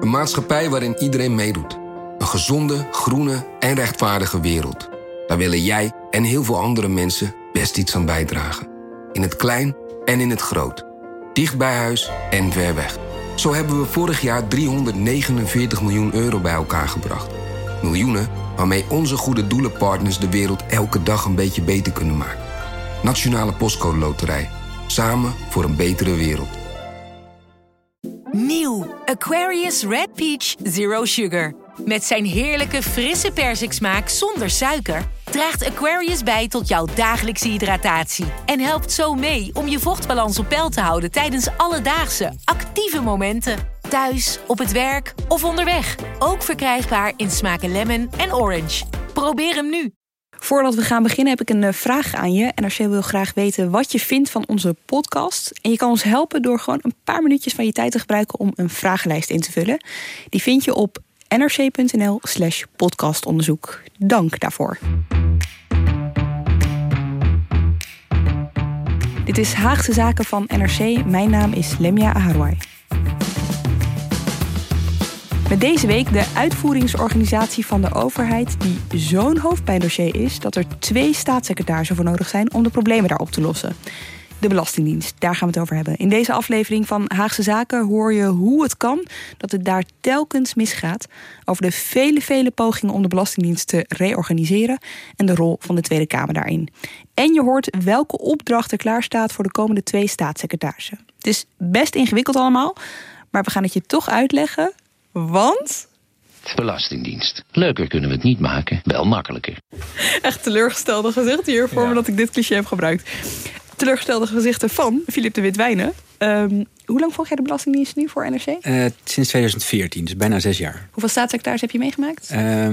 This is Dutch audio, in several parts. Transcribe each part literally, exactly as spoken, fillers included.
Een maatschappij waarin iedereen meedoet. Een gezonde, groene en rechtvaardige wereld. Daar willen jij en heel veel andere mensen best iets aan bijdragen. In het klein en in het groot. Dicht bij huis en ver weg. Zo hebben we vorig jaar driehonderdnegenenveertig miljoen euro bij elkaar gebracht. Miljoenen waarmee onze goede doelenpartners de wereld elke dag een beetje beter kunnen maken. Nationale Postcode Loterij. Samen voor een betere wereld. Nieuw Aquarius Red Peach Zero Sugar. Met zijn heerlijke frisse persiksmaak zonder suiker draagt Aquarius bij tot jouw dagelijkse hydratatie. En helpt zo mee om je vochtbalans op peil te houden tijdens alledaagse, actieve momenten. Thuis, op het werk of onderweg. Ook verkrijgbaar in smaken lemon en orange. Probeer hem nu. Voordat we gaan beginnen heb ik een vraag aan je. N R C wil graag weten wat je vindt van onze podcast. En je kan ons helpen door gewoon een paar minuutjes van je tijd te gebruiken om een vragenlijst in te vullen. Die vind je op nrc.nl slash podcastonderzoek. Dank daarvoor. Dit is Haagse Zaken van N R C. Mijn naam is Lemia Aharwai. Met deze week de uitvoeringsorganisatie van de overheid die zo'n hoofdpijndossier is dat er twee staatssecretarissen voor nodig zijn om de problemen daar op te lossen. De Belastingdienst, daar gaan we het over hebben. In deze aflevering van Haagse Zaken hoor je hoe het kan dat het daar telkens misgaat, over de vele, vele pogingen om de Belastingdienst te reorganiseren en de rol van de Tweede Kamer daarin. En je hoort welke opdracht er klaar staat voor de komende twee staatssecretarissen. Het is best ingewikkeld allemaal, maar we gaan het je toch uitleggen, want... Belastingdienst. Leuker kunnen we het niet maken, wel makkelijker. Echt teleurgestelde gezichten hier voor ja. me dat ik dit cliché heb gebruikt. Teleurgestelde gezichten van Philip de Witwijnen. Um, hoe lang volg jij de Belastingdienst nu voor N R C? Uh, sinds tweeduizend veertien, dus bijna zes jaar. Hoeveel staatssecretaris heb je meegemaakt?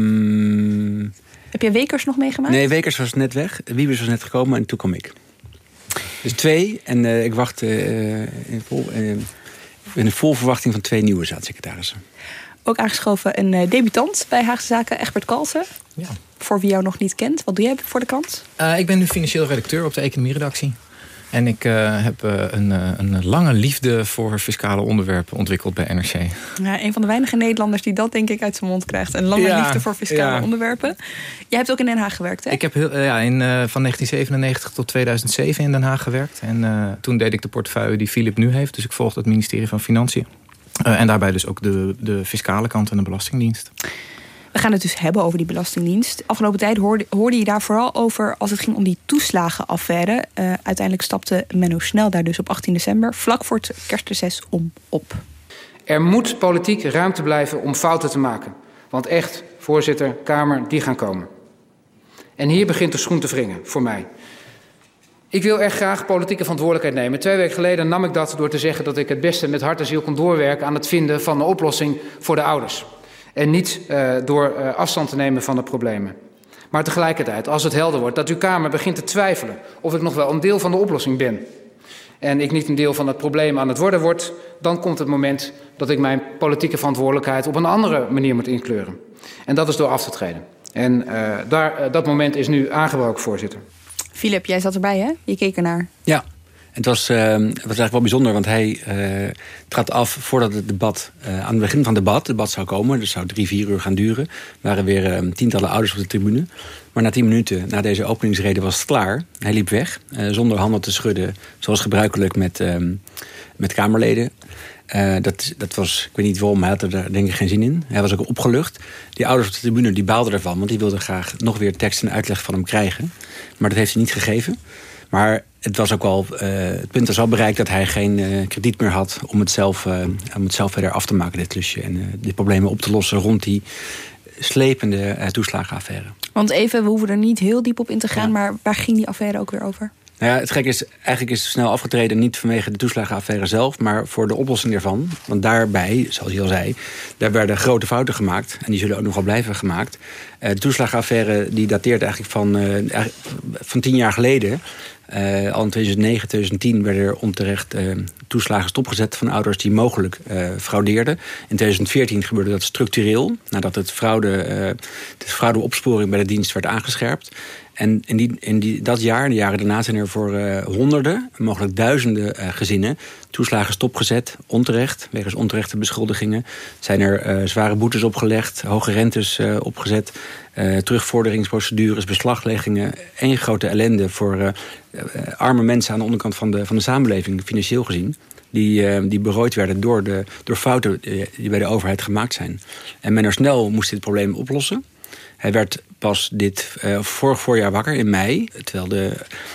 Um... Heb je Wekers nog meegemaakt? Nee, Wekers was net weg. Wiebes was net gekomen en toen kwam ik. Dus twee. En uh, ik wacht uh, in, vol, uh, in vol verwachting van twee nieuwe staatssecretarissen. Ook aangeschoven een uh, debutant bij Haagse Zaken, Egbert Kalsen. Ja. Voor wie jou nog niet kent, wat doe jij voor de krant? Uh, ik ben nu financieel redacteur op de economieredactie. En ik uh, heb uh, een, uh, een lange liefde voor fiscale onderwerpen ontwikkeld bij N R C. Ja, een van de weinige Nederlanders die dat denk ik uit zijn mond krijgt. Een lange ja, liefde voor fiscale ja. onderwerpen. Jij hebt ook in Den Haag gewerkt, hè? Ik heb uh, ja, in, uh, van negentien zevenennegentig tot tweeduizend zeven in Den Haag gewerkt. En uh, toen deed ik de portefeuille die Philip nu heeft. Dus ik volgde het ministerie van Financiën. Uh, en daarbij dus ook de, de fiscale kant en de Belastingdienst. We gaan het dus hebben over die Belastingdienst. Afgelopen tijd hoorde, hoorde je daar vooral over als het ging om die toeslagenaffaire. Uh, uiteindelijk stapte Menno Snel daar dus op achttien december... vlak voor het kerstreces om op. Er moet politiek ruimte blijven om fouten te maken. Want echt, voorzitter, Kamer, die gaan komen. En hier begint de schoen te wringen, voor mij. Ik wil erg graag politieke verantwoordelijkheid nemen. Twee weken geleden nam ik dat door te zeggen dat ik het beste met hart en ziel kon doorwerken aan het vinden van een oplossing voor de ouders. En niet uh, door uh, afstand te nemen van de problemen. Maar tegelijkertijd, als het helder wordt dat uw Kamer begint te twijfelen of ik nog wel een deel van de oplossing ben en ik niet een deel van het probleem aan het worden word, dan komt het moment dat ik mijn politieke verantwoordelijkheid op een andere manier moet inkleuren. En dat is door af te treden. En uh, daar, uh, dat moment is nu aangebroken, voorzitter. Philip, jij zat erbij, hè? Je keek ernaar. Ja, het was, uh, het was eigenlijk wel bijzonder, want hij uh, trad af voordat het debat, uh, aan het begin van het debat, het debat zou komen, dus zou drie, vier uur gaan duren, waren weer uh, tientallen ouders op de tribune. Maar na tien minuten, na deze openingsrede, was het klaar. Hij liep weg, uh, zonder handen te schudden, zoals gebruikelijk met, uh, met Kamerleden. Uh, dat, dat was, ik weet niet waarom, hij had er denk ik geen zin in. Hij was ook opgelucht. Die ouders op de tribune die baalden ervan, want die wilden graag nog weer tekst en uitleg van hem krijgen. Maar dat heeft hij niet gegeven. Maar het was ook al, uh, het punt was al bereikt dat hij geen uh, krediet meer had om het, zelf, uh, om het zelf verder af te maken, dit klusje. En uh, die problemen op te lossen rond die slepende uh, toeslagenaffaire. Want even, we hoeven er niet heel diep op in te gaan, ja. Maar waar ging die affaire ook weer over? Nou ja, het gek is, eigenlijk is het snel afgetreden, niet vanwege de toeslagenaffaire zelf, maar voor de oplossing ervan. Want daarbij, zoals je al zei, daar werden grote fouten gemaakt. En die zullen ook nog wel blijven gemaakt. Uh, de toeslagenaffaire die dateert eigenlijk van, uh, van tien jaar geleden. Uh, al in tweeduizend negen, tweeduizend tien werden er onterecht uh, toeslagen stopgezet van ouders die mogelijk uh, fraudeerden. In tweeduizend veertien gebeurde dat structureel, nadat het fraude, uh, de fraudeopsporing bij de dienst werd aangescherpt. En in, die, in die, dat jaar, de jaren daarna, zijn er voor uh, honderden, mogelijk duizenden uh, gezinnen toeslagen stopgezet, onterecht, wegens onterechte beschuldigingen. Zijn er uh, zware boetes opgelegd, hoge rentes uh, opgezet, uh, terugvorderingsprocedures, beslagleggingen. Één grote ellende voor uh, uh, arme mensen aan de onderkant van de, van de samenleving, financieel gezien. Die, uh, die berooid werden door, de, door fouten die bij de overheid gemaakt zijn. En men er snel moest dit probleem oplossen. Hij werd pas dit uh, vorig voorjaar wakker, in mei. Terwijl de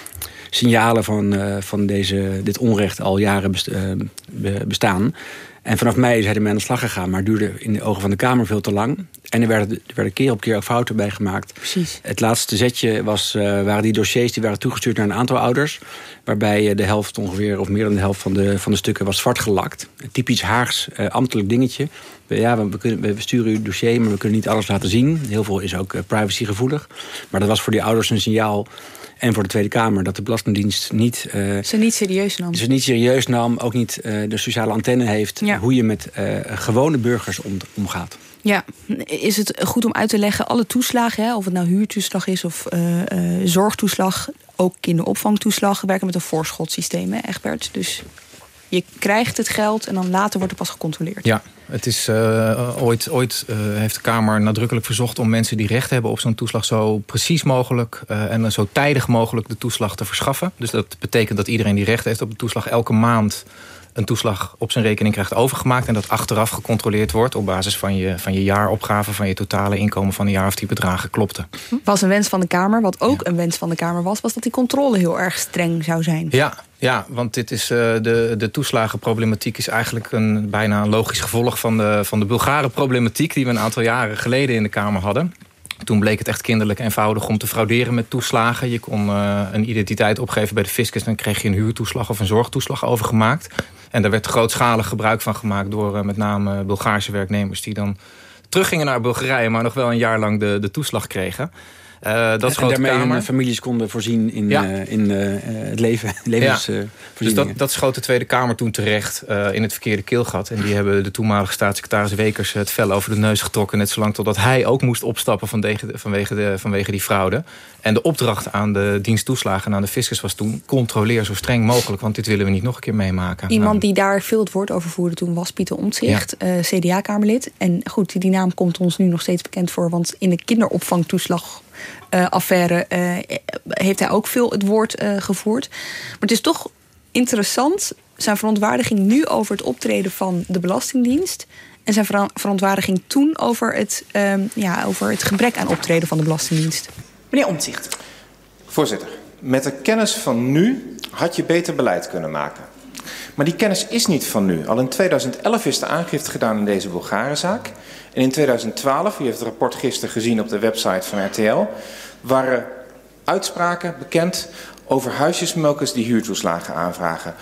signalen van, uh, van deze, dit onrecht al jaren best, uh, bestaan. En vanaf mei is hij ermee aan de slag gegaan. Maar het duurde in de ogen van de Kamer veel te lang. En er werden, er werden keer op keer ook fouten bij gemaakt. Precies. Het laatste zetje was, uh, waren die dossiers die waren toegestuurd naar een aantal ouders. Waarbij de helft ongeveer, of meer dan de helft van de, van de stukken was zwart gelakt. Een typisch Haags uh, ambtelijk dingetje. Ja, we, kunnen, we sturen uw dossier, maar we kunnen niet alles laten zien. Heel veel is ook uh, privacygevoelig. Maar dat was voor die ouders een signaal. En voor de Tweede Kamer, dat de Belastingdienst niet... Uh, ze niet serieus nam. Ze niet serieus nam, ook niet uh, de sociale antenne heeft... Ja. Hoe je met uh, gewone burgers om, omgaat. Ja, is het goed om uit te leggen, alle toeslagen... Hè, of het nou huurtoeslag is of uh, uh, zorgtoeslag... ook kinderopvangtoeslag, werken met een voorschotsysteem, hè, Egbert? Dus je krijgt het geld en dan later wordt er pas gecontroleerd. Ja. Het is uh, ooit, ooit uh, heeft de Kamer nadrukkelijk verzocht om mensen die recht hebben op zo'n toeslag zo precies mogelijk uh, en zo tijdig mogelijk de toeslag te verschaffen. Dus dat betekent dat iedereen die recht heeft op de toeslag elke maand een toeslag op zijn rekening krijgt overgemaakt en dat achteraf gecontroleerd wordt op basis van je, van je jaaropgave, van je totale inkomen van een jaar of die bedragen klopten. Was een wens van de Kamer, wat ook ja. een wens van de Kamer was, was dat die controle heel erg streng zou zijn. Ja. Ja, want dit is, uh, de, de toeslagenproblematiek is eigenlijk een, bijna een logisch gevolg van de, van de Bulgare problematiek die we een aantal jaren geleden in de Kamer hadden. Toen bleek het echt kinderlijk eenvoudig om te frauderen met toeslagen. Je kon uh, een identiteit opgeven bij de fiscus en dan kreeg je een huurtoeslag of een zorgtoeslag overgemaakt. En daar werd grootschalig gebruik van gemaakt door uh, met name Bulgaarse werknemers die dan teruggingen naar Bulgarije, maar nog wel een jaar lang de, de toeslag kregen. Uh, dat en daarmee hun families konden voorzien in, ja. uh, in uh, het leven. Levens, ja. uh, dus dat, dat schoot de Tweede Kamer toen terecht uh, in het verkeerde keelgat. En die hebben de toenmalige staatssecretaris Wekers het vel over de neus getrokken. Net zolang totdat hij ook moest opstappen vanwege, vanwege, de, vanwege die fraude. En de opdracht aan de dienst toeslagen en aan de fiscus was toen: controleer zo streng mogelijk, want dit willen we niet nog een keer meemaken. Iemand nou, die daar veel het woord over voerde toen was Pieter Omtzigt, ja. uh, C D A-Kamerlid. En goed, die naam komt ons nu nog steeds bekend voor, want in de kinderopvangtoeslag Uh, affaire uh, heeft hij ook veel het woord uh, gevoerd. Maar het is toch interessant, zijn verontwaardiging nu over het optreden van de Belastingdienst en zijn ver- verontwaardiging toen over het, uh, ja, over het gebrek aan optreden van de Belastingdienst. Meneer Omtzigt. Voorzitter, met de kennis van nu had je beter beleid kunnen maken. Maar die kennis is niet van nu. Al in tweeduizend elf is de aangifte gedaan in deze Bulgarenzaak. En in tweeduizend twaalf, u heeft het rapport gisteren gezien op de website van R T L... waren uitspraken bekend over huisjesmelkers die huurtoeslagen aanvragen.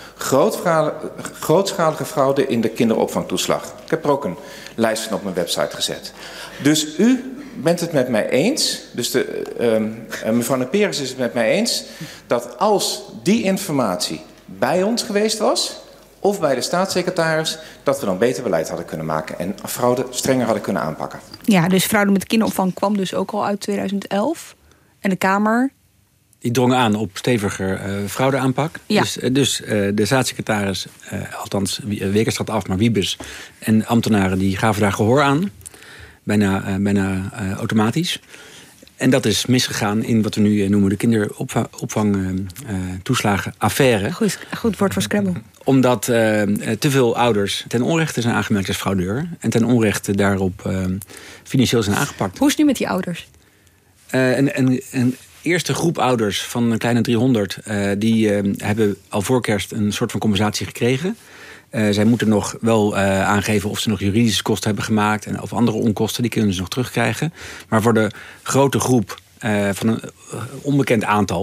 Grootschalige fraude in de kinderopvangtoeslag. Ik heb er ook een lijst van op mijn website gezet. Dus u bent het met mij eens, dus de, uh, mevrouw Neperes is het met mij eens, dat als die informatie bij ons geweest was, of bij de staatssecretaris, dat we dan beter beleid hadden kunnen maken en fraude strenger hadden kunnen aanpakken. Ja, dus fraude met kinderopvang kwam dus ook al uit tweeduizend elf. En de Kamer die drongen aan op steviger uh, fraudeaanpak. Ja. Dus, uh, dus uh, de staatssecretaris, uh, althans Wekers trad af, maar Wiebes en ambtenaren die gaven daar gehoor aan. Bijna, uh, bijna uh, automatisch. En dat is misgegaan in wat we nu noemen de kinderopvangtoeslagenaffaire. Uh, goed, goed woord voor Scrabble. Omdat uh, te veel ouders ten onrechte zijn aangemerkt als fraudeur. En ten onrechte daarop uh, financieel zijn aangepakt. Hoe is het nu met die ouders? Uh, een, een, een eerste groep ouders van een kleine driehonderd... Uh, die uh, hebben al voor kerst een soort van compensatie gekregen. Uh, zij moeten nog wel uh, aangeven of ze nog juridische kosten hebben gemaakt... en of andere onkosten, die kunnen ze nog terugkrijgen. Maar voor de grote groep uh, van een uh, onbekend aantal...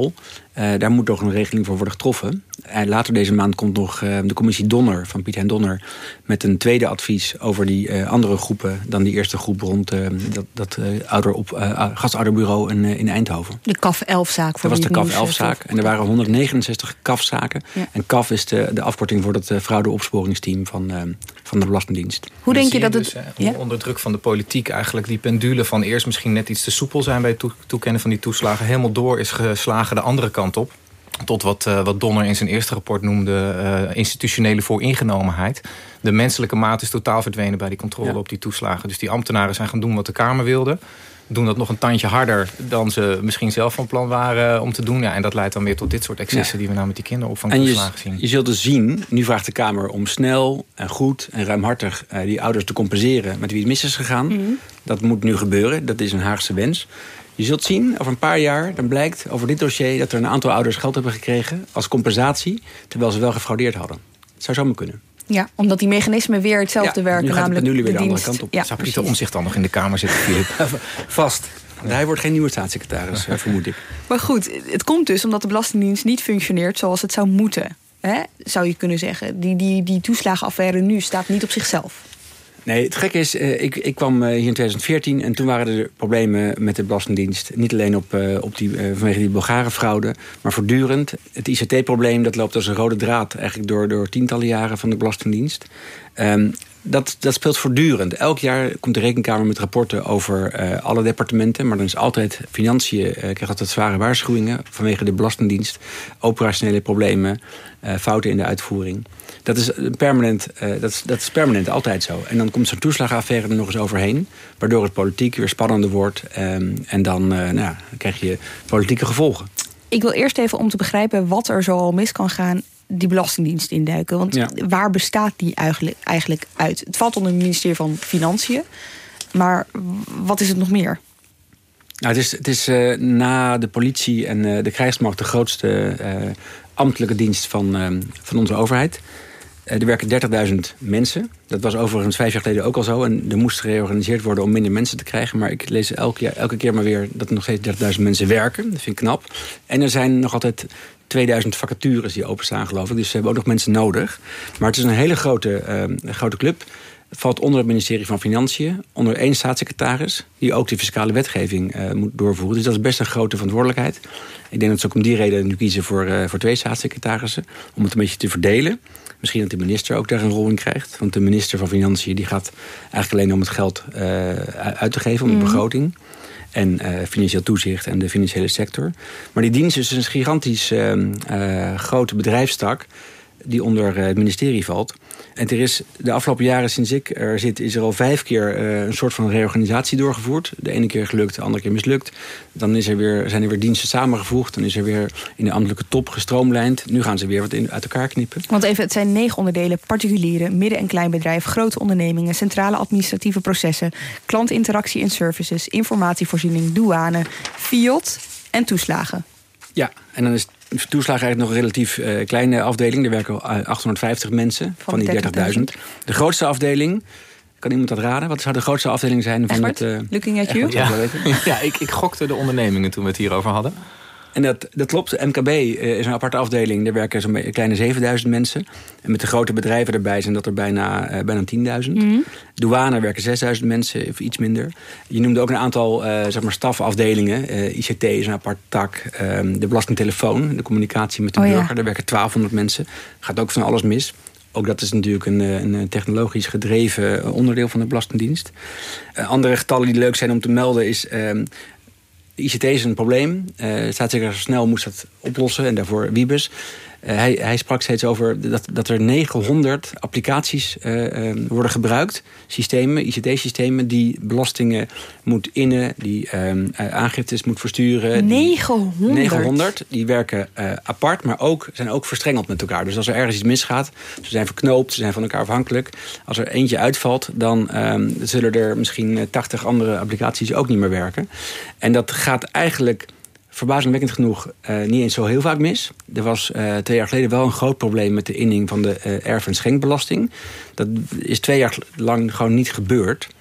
Uh, daar moet toch een regeling voor worden getroffen. En later deze maand komt nog uh, de commissie Donner van Piet Hein Donner met een tweede advies over die uh, andere groepen dan die eerste groep rond uh, dat, dat uh, ouder op, uh, gastouderbureau in, uh, in Eindhoven. De C A F elf zaak. Dat was de C A F elf zaak. En er waren honderdnegenenzestig C A F zaken. Ja. En C A F is de, de afkorting voor het uh, fraudeopsporingsteam van, uh, van de Belastingdienst. Hoe denk je dat het... Dus, uh, ja? Onder druk van de politiek eigenlijk die pendule van eerst misschien net iets te soepel zijn bij het toe- toekennen van die toeslagen helemaal door is geslagen de andere kant op. Tot wat, uh, wat Donner in zijn eerste rapport noemde uh, institutionele vooringenomenheid. De menselijke maat is totaal verdwenen bij die controle ja. op die toeslagen. Dus die ambtenaren zijn gaan doen wat de Kamer wilde. Doen dat nog een tandje harder dan ze misschien zelf van plan waren om te doen. Ja, en dat leidt dan weer tot dit soort excessen ja. die we nou met die kinderopvangtoeslagen zien. Je zult dus zien, nu vraagt de Kamer om snel en goed en ruimhartig uh, die ouders te compenseren met wie het mis is gegaan. Mm-hmm. Dat moet nu gebeuren, dat is een Haagse wens. Je zult zien, over een paar jaar, dan blijkt over dit dossier dat er een aantal ouders geld hebben gekregen als compensatie, terwijl ze wel gefraudeerd hadden. Het zou zomaar kunnen. Ja, omdat die mechanismen weer hetzelfde ja, werken. Nu gaat namelijk het nu weer de, de andere kant op. Ja, zou Pieter Omtzigt dan nog in de Kamer zitten, Filip? Vast. Hij wordt geen nieuwe staatssecretaris, vermoed ik. Maar goed, het komt dus omdat de Belastingdienst niet functioneert zoals het zou moeten. Hè? Zou je kunnen zeggen. Die, die, die toeslagenaffaire nu staat niet op zichzelf. Nee, het gekke is, uh, ik, ik kwam uh, hier in twintig veertien en toen waren er problemen met de Belastingdienst. Niet alleen op, uh, op die, uh, vanwege die Bulgarenfraude, maar voortdurend. Het I C T-probleem, dat loopt als een rode draad eigenlijk door, door tientallen jaren van de Belastingdienst. Um, dat, dat speelt voortdurend. Elk jaar komt de Rekenkamer met rapporten over uh, alle departementen. Maar dan is altijd financiën, uh, krijgt altijd zware waarschuwingen vanwege de Belastingdienst. Operationele problemen, uh, fouten in de uitvoering. Dat is permanent, uh, dat is, dat is permanent altijd zo. En dan komt zo'n toeslagenaffaire er nog eens overheen, waardoor het politiek weer spannender wordt. Um, en dan, uh, nou ja, dan krijg je politieke gevolgen. Ik wil eerst even om te begrijpen wat er zo al mis kan gaan, die Belastingdienst induiken. Want ja. waar bestaat die eigenlijk, eigenlijk uit? Het valt onder het ministerie van Financiën. Maar wat is het nog meer? Nou, het is, het is uh, na de politie en uh, de krijgsmacht de grootste uh, ambtelijke dienst van, uh, van onze overheid. Uh, er werken dertigduizend mensen. Dat was overigens vijf jaar geleden ook al zo. En er moest gereorganiseerd worden om minder mensen te krijgen. Maar ik lees elke, jaar, elke keer maar weer dat er nog steeds dertigduizend mensen werken. Dat vind ik knap. En er zijn nog altijd tweeduizend vacatures die openstaan, geloof ik. Dus ze hebben ook nog mensen nodig. Maar het is een hele grote, uh, grote club. Het valt onder het ministerie van Financiën, onder één staatssecretaris, die ook de fiscale wetgeving uh, moet doorvoeren. Dus dat is best een grote verantwoordelijkheid. Ik denk dat ze ook om die reden nu kiezen voor, uh, voor twee staatssecretarissen, om het een beetje te verdelen. Misschien dat de minister ook daar een rol in krijgt. Want de minister van Financiën die gaat eigenlijk alleen om het geld uh, uit te geven, om de mm. begroting. En uh, financieel toezicht en de financiële sector. Maar die dienst is dus een gigantisch uh, uh, grote bedrijfstak die onder het ministerie valt. En er is de afgelopen jaren sinds ik er zit, is er al vijf keer uh, een soort van reorganisatie doorgevoerd. De ene keer gelukt, de andere keer mislukt. Dan is er weer, zijn er weer diensten samengevoegd. Dan is er weer in de ambtelijke top gestroomlijnd. Nu gaan ze weer wat in, uit elkaar knippen. Want even, het zijn negen onderdelen. Particuliere, midden- en kleinbedrijf, grote ondernemingen, centrale administratieve processen, klantinteractie en services, informatievoorziening, douane, fiat en toeslagen. Ja, en dan is toeslagen eigenlijk nog een relatief uh, kleine afdeling. Er werken achthonderdvijftig mensen van, van die dertigduizend. De grootste afdeling, kan iemand dat raden? Wat zou de grootste afdeling zijn? Van Egbert, het, uh, looking at you? Ja, ja ik, ik gokte de ondernemingen toen we het hierover hadden. En dat, dat klopt. De M K B is een aparte afdeling. Daar werken zo'n kleine zevenduizend mensen. En met de grote bedrijven erbij zijn dat er bijna, uh, bijna tienduizend. Mm-hmm. Douane werken zesduizend mensen, of iets minder. Je noemde ook een aantal uh, zeg maar stafafdelingen. Uh, I C T is een apart tak. Uh, de belastingtelefoon, de communicatie met de oh, burger. Ja. Daar werken twaalfhonderd mensen. Gaat ook van alles mis. Ook dat is natuurlijk een, een technologisch gedreven onderdeel van de Belastingdienst. Uh, andere getallen die leuk zijn om te melden is... Uh, De I C T is een probleem. Uh, staatssecretaris Snel moest dat oplossen en daarvoor Wiebes. Uh, hij, hij sprak steeds over dat, dat er negenhonderd applicaties uh, uh, worden gebruikt. Systemen, I C T-systemen die belastingen moet innen, die uh, aangiftes moet versturen. negenhonderd? Die, negenhonderd. Die werken uh, apart, maar ook, zijn ook verstrengeld met elkaar. Dus als er ergens iets misgaat, ze zijn verknoopt, ze zijn van elkaar afhankelijk. Als er eentje uitvalt, dan uh, zullen er misschien tachtig andere applicaties ook niet meer werken. En dat gaat eigenlijk verbazingwekkend genoeg uh, niet eens zo heel vaak mis. Er was uh, twee jaar geleden wel een groot probleem met de inning van de uh, erf- en schenkbelasting. Dat is twee jaar lang gewoon niet gebeurd.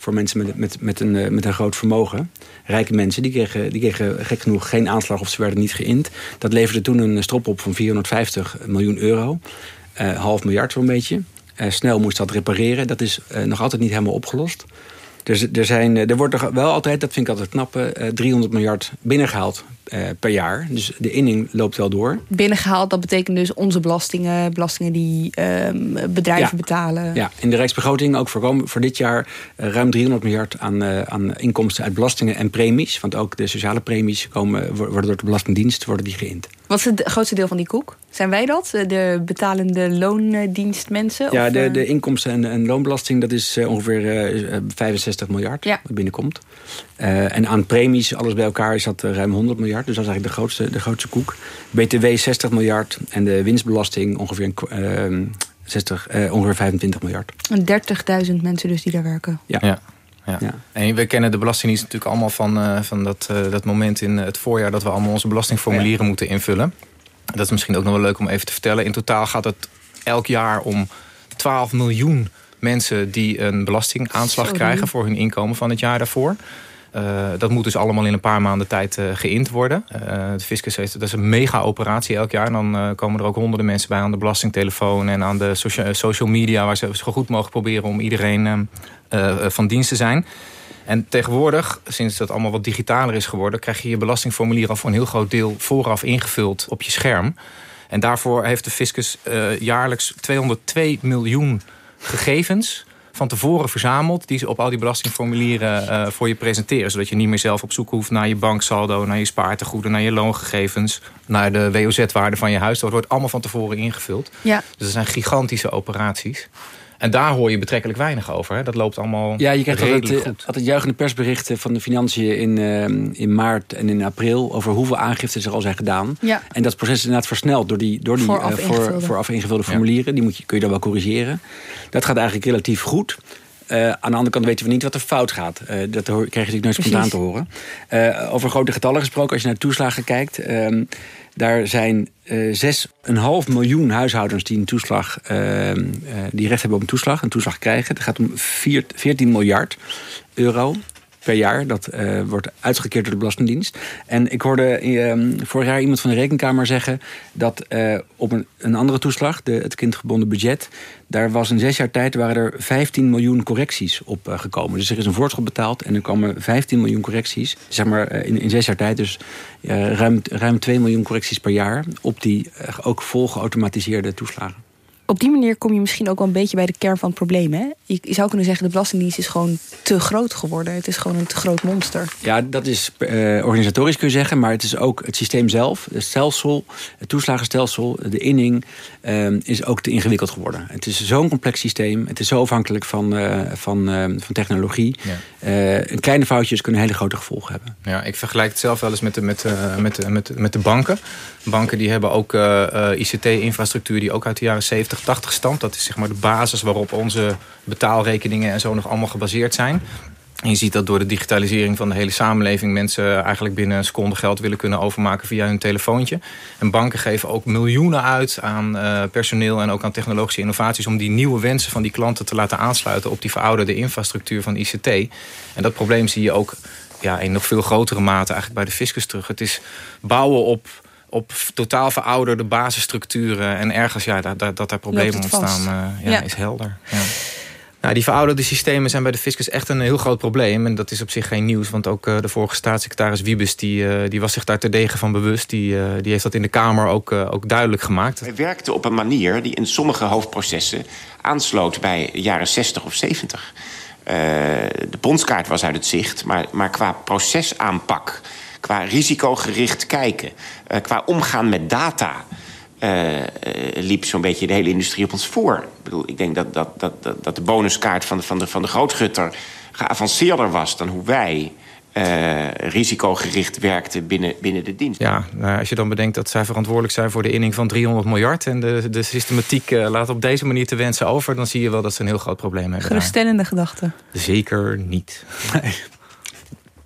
voor mensen met, met, met, een, met een groot vermogen. Rijke mensen, die kregen, die kregen gek genoeg geen aanslag of ze werden niet geïnd. Dat leverde toen een strop op van vierhonderdvijftig miljoen euro. Uh, half miljard zo'n beetje. Uh, snel moest dat repareren. Dat is uh, nog altijd niet helemaal opgelost. Dus er, zijn, er wordt er wel altijd, dat vind ik altijd knap, uh, driehonderd miljard binnengehaald uh, per jaar. Dus de inning loopt wel door. Binnengehaald, dat betekent dus onze belastingen, belastingen die uh, bedrijven ja. betalen. Ja, in de Rijksbegroting ook voor, voor dit jaar uh, ruim driehonderd miljard aan, uh, aan inkomsten uit belastingen en premies. Want ook de sociale premies komen, worden door de Belastingdienst worden die geïnd. Wat is het grootste deel van die koek? Zijn wij dat? De betalende loondienstmensen? Ja, of, de, de inkomsten- en, en loonbelasting, dat is uh, ongeveer uh, vijfenzestig miljard ja. wat binnenkomt. Uh, en aan premies, alles bij elkaar, is dat uh, ruim honderd miljard. Dus dat is eigenlijk de grootste, de grootste koek. B T W zestig miljard en de winstbelasting ongeveer, uh, zestig, uh, ongeveer vijfentwintig miljard. En dertigduizend mensen dus die daar werken. Ja. ja. Ja. Ja. En we kennen de Belastingdienst natuurlijk allemaal van, uh, van dat, uh, dat moment in het voorjaar dat we allemaal onze belastingformulieren ja. moeten invullen. Dat is misschien ook nog wel leuk om even te vertellen. In totaal gaat het elk jaar om twaalf miljoen mensen die een belastingaanslag Sorry. krijgen voor hun inkomen van het jaar daarvoor. Uh, dat moet dus allemaal in een paar maanden tijd uh, geïnd worden. Uh, de fiscus heeft, dat is een mega-operatie elk jaar. En dan uh, komen er ook honderden mensen bij aan de belastingtelefoon en aan de socia- social media, waar ze zo goed mogelijk proberen om iedereen uh, uh, van dienst te zijn. En tegenwoordig, sinds dat allemaal wat digitaler is geworden, krijg je je belastingformulier al voor een heel groot deel vooraf ingevuld op je scherm. En daarvoor heeft de fiscus uh, jaarlijks tweehonderdtwee miljoen gegevens van tevoren verzameld, die ze op al die belastingformulieren uh, voor je presenteren. Zodat je niet meer zelf op zoek hoeft naar je banksaldo, naar je spaartegoeden, naar je loongegevens, naar de W O Z-waarde van je huis. Dat wordt allemaal van tevoren ingevuld. Ja. Dus dat zijn gigantische operaties. En daar hoor je betrekkelijk weinig over. Hè? Dat loopt allemaal Ja, je krijgt redelijk altijd, goed. altijd juichende persberichten van de financiën in, uh, in maart en in april over hoeveel aangiftes er al zijn gedaan. Ja. En dat proces is inderdaad versneld door die, door die vooraf, uh, voor, ingevulde. vooraf ingevulde formulieren. Ja. Die moet je, kun je dan wel corrigeren. Dat gaat eigenlijk relatief goed. Uh, aan de andere kant weten we niet wat er fout gaat. Uh, dat krijg je natuurlijk nooit spontaan te horen. Uh, over grote getallen gesproken, als je naar toeslagen kijkt. Uh, daar zijn uh, zes komma vijf miljoen huishoudens die een toeslag, uh, uh, die recht hebben op een toeslag, een toeslag krijgen. Het gaat om veertien miljard euro per jaar. Dat uh, wordt uitgekeerd door de Belastingdienst. En ik hoorde uh, vorig jaar iemand van de Rekenkamer zeggen dat uh, op een, een andere toeslag, de, het kindgebonden budget, daar was in zes jaar tijd waren er vijftien miljoen correcties op uh, gekomen. Dus er is een voorschot betaald en er komen vijftien miljoen correcties. Zeg maar uh, in, in zes jaar tijd dus uh, ruim, ruim twee miljoen correcties per jaar op die uh, ook vol geautomatiseerde toeslagen. Op die manier kom je misschien ook wel een beetje bij de kern van het probleem. Hè? Je zou kunnen zeggen, de Belastingdienst is gewoon te groot geworden. Het is gewoon een te groot monster. Ja, dat is uh, organisatorisch kun je zeggen. Maar het is ook het systeem zelf. Het stelsel, het toeslagenstelsel, de inning uh, is ook te ingewikkeld geworden. Het is zo'n complex systeem. Het is zo afhankelijk van, uh, van, uh, van technologie. Ja. Uh, een kleine foutjes kunnen hele grote gevolgen hebben. Ja, ik vergelijk het zelf wel eens met de, met, uh, met de, met de, met de banken. Banken die hebben ook uh, uh, I C T-infrastructuur die ook uit de jaren zeventig, tachtig stamt. Dat is zeg maar de basis waarop onze betaalrekeningen en zo nog allemaal gebaseerd zijn. En je ziet dat door de digitalisering van de hele samenleving mensen eigenlijk binnen een seconde geld willen kunnen overmaken via hun telefoontje. En banken geven ook miljoenen uit aan uh, personeel en ook aan technologische innovaties om die nieuwe wensen van die klanten te laten aansluiten op die verouderde infrastructuur van I C T. En dat probleem zie je ook ja, in nog veel grotere mate eigenlijk bij de fiscus terug. Het is bouwen op op totaal verouderde basisstructuren en ergens ja, dat, dat, dat daar problemen ontstaan uh, ja, ja. is helder. Ja. Nou, die verouderde systemen zijn bij de fiscus echt een heel groot probleem. En dat is op zich geen nieuws, want ook uh, de vorige staatssecretaris Wiebes die, uh, die was zich daar terdege van bewust. Die, uh, die heeft dat in de Kamer ook, uh, ook duidelijk gemaakt. Hij werkte op een manier die in sommige hoofdprocessen aansloot bij jaren zestig of zeventig. Uh, de bondskaart was uit het zicht, maar, maar qua procesaanpak, qua risicogericht kijken, uh, qua omgaan met data, Uh, uh, liep zo'n beetje de hele industrie op ons voor. Ik bedoel, ik denk dat, dat, dat, dat de bonuskaart van de, van, de, van de grootgutter geavanceerder was dan hoe wij uh, risicogericht werkten binnen, binnen de dienst. Ja, nou, als je dan bedenkt dat zij verantwoordelijk zijn voor de inning van driehonderd miljard... en de, de systematiek uh, laat op deze manier te wensen over, dan zie je wel dat ze een heel groot probleem hebben. Geruststellende gedachte. Zeker niet. Nee.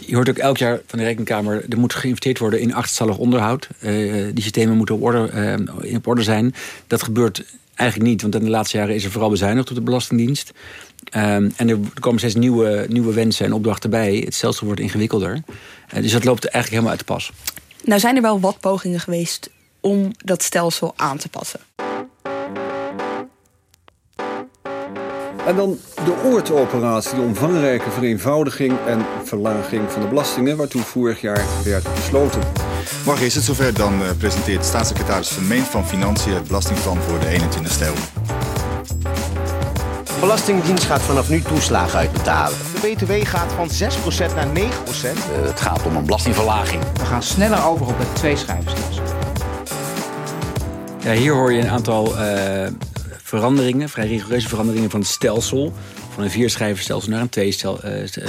je hoort ook elk jaar van de Rekenkamer, er moet geïnvesteerd worden in achterstallig onderhoud. Uh, die systemen moeten op orde, uh, op orde zijn. Dat gebeurt eigenlijk niet, want in de laatste jaren is er vooral bezuinigd door de Belastingdienst. Um, en er komen steeds nieuwe, nieuwe wensen en opdrachten bij. Het stelsel wordt ingewikkelder. Uh, dus dat loopt eigenlijk helemaal uit de pas. Nou zijn er wel wat pogingen geweest om dat stelsel aan te passen. En dan de Oort-operatie, de omvangrijke vereenvoudiging en verlaging van de belastingen, waartoe vorig jaar werd besloten. Morgen is het zover, dan uh, presenteert staatssecretaris Vermeend van Financiën het belastingplan voor de eenentwintigste eeuw. De Belastingdienst gaat vanaf nu toeslagen uitbetalen. De B T W gaat van zes procent naar negen procent. Uh, het gaat om een belastingverlaging. We gaan sneller over op het tweeschijvenstelsel. Ja, hier hoor je een aantal uh, veranderingen, vrij rigoureuze veranderingen van het stelsel. Van een vierschijvenstelsel naar een tweestel, uh, uh,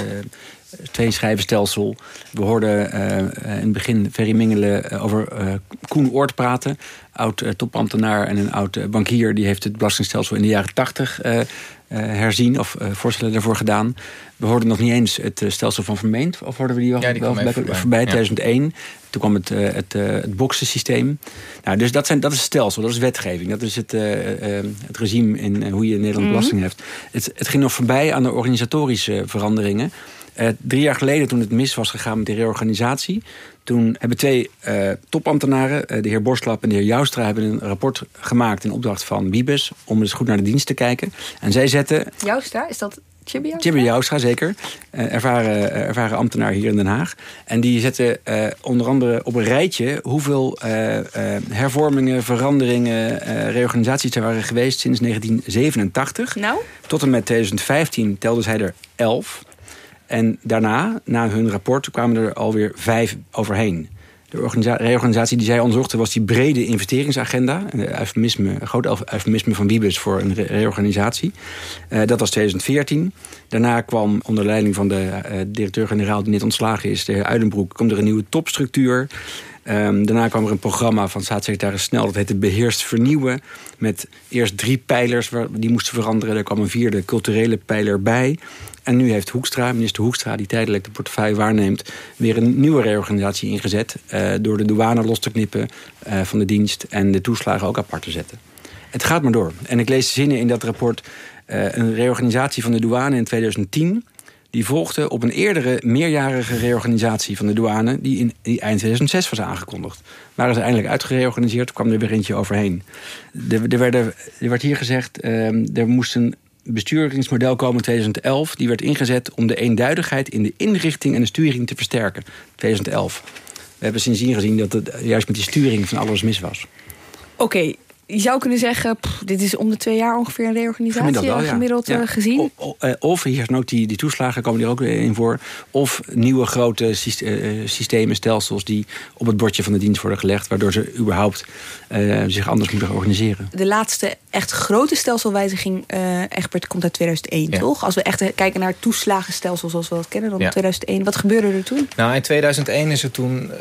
tweeschijvenstelsel. We hoorden uh, in het begin Ferry Mingelen over uh, Koen Oort praten. Oud uh, topambtenaar en een oud uh, bankier. Die heeft het belastingstelsel in de jaren tachtig uh, uh, herzien of uh, voorstellen daarvoor gedaan. We hoorden nog niet eens het uh, stelsel van Vermeend. Of hoorden we die wel, ja, die wel voorbij? voorbij, voorbij ja. tweeduizend één. Toen kwam het, uh, het, uh, het boksensysteem. Nou, dus dat, zijn, dat is het stelsel, dat is wetgeving. Dat is het, uh, uh, het regime in uh, hoe je in Nederland mm-hmm. belasting heft. Het, het ging nog voorbij aan de organisatorische veranderingen. Uh, drie jaar geleden, toen het mis was gegaan met de reorganisatie, toen hebben twee uh, topambtenaren, uh, de heer Borstlap en de heer Joustra, hebben een rapport gemaakt in opdracht van Wiebes om eens goed naar de dienst te kijken. En zij zetten... Joustra, is dat Tjibbe Joustra? Tjibbe Joustra, zeker. Uh, ervaren, uh, ervaren ambtenaar hier in Den Haag. En die zetten uh, onder andere op een rijtje hoeveel uh, uh, hervormingen, veranderingen, uh, reorganisaties er waren geweest sinds negentien zevenentachtig. Nou? Tot en met tweeduizend vijftien telden zij er elf. En daarna, na hun rapport, kwamen er alweer vijf overheen. De organisa- reorganisatie die zij onderzochten was die brede investeringsagenda. Een, eufemisme, een groot eufemisme van Wiebes voor een re- reorganisatie. Uh, dat was tweeduizend veertien. Daarna kwam onder leiding van de uh, directeur-generaal die net ontslagen is, de heer Uilenbroek, kwam er een nieuwe topstructuur. Um, daarna kwam er een programma van staatssecretaris Snel, dat heette Beheerst Vernieuwen. Met eerst drie pijlers waar, die moesten veranderen. Er kwam een vierde culturele pijler bij. En nu heeft Hoekstra, minister Hoekstra, die tijdelijk de portefeuille waarneemt, weer een nieuwe reorganisatie ingezet. Uh, door de douane los te knippen uh, van de dienst en de toeslagen ook apart te zetten. Het gaat maar door. En ik lees zinnen in dat rapport. Uh, een reorganisatie van de douane in tweeduizend tien... die volgde op een eerdere meerjarige reorganisatie van de douane die in die eind tweeduizend zes was aangekondigd. Waren ze eindelijk uitgereorganiseerd, kwam er weer eentje overheen. Er, er, werden, er werd hier gezegd, uh, er moest een besturingsmodel komen in tweeduizend elf. Die werd ingezet om de eenduidigheid in de inrichting en de sturing te versterken. tweeduizend elf. We hebben sindsdien gezien dat het juist met die sturing van alles mis was. Oké. Okay. Je zou kunnen zeggen, pff, dit is om de twee jaar ongeveer een reorganisatie gemiddeld, wel, ja. gemiddeld ja. gezien. Of, of hier zijn ook die, die toeslagen komen er ook in voor. Of nieuwe grote systemen, stelsels die op het bordje van de dienst worden gelegd, waardoor ze überhaupt uh, zich anders moeten organiseren. De laatste echt grote stelselwijziging, uh, Egbert, komt uit tweeduizend één, ja. toch? Als we echt kijken naar het toeslagenstelsel zoals we dat kennen, dan ja. tweeduizend één. Wat gebeurde er toen? Nou, in tweeduizend één is er toen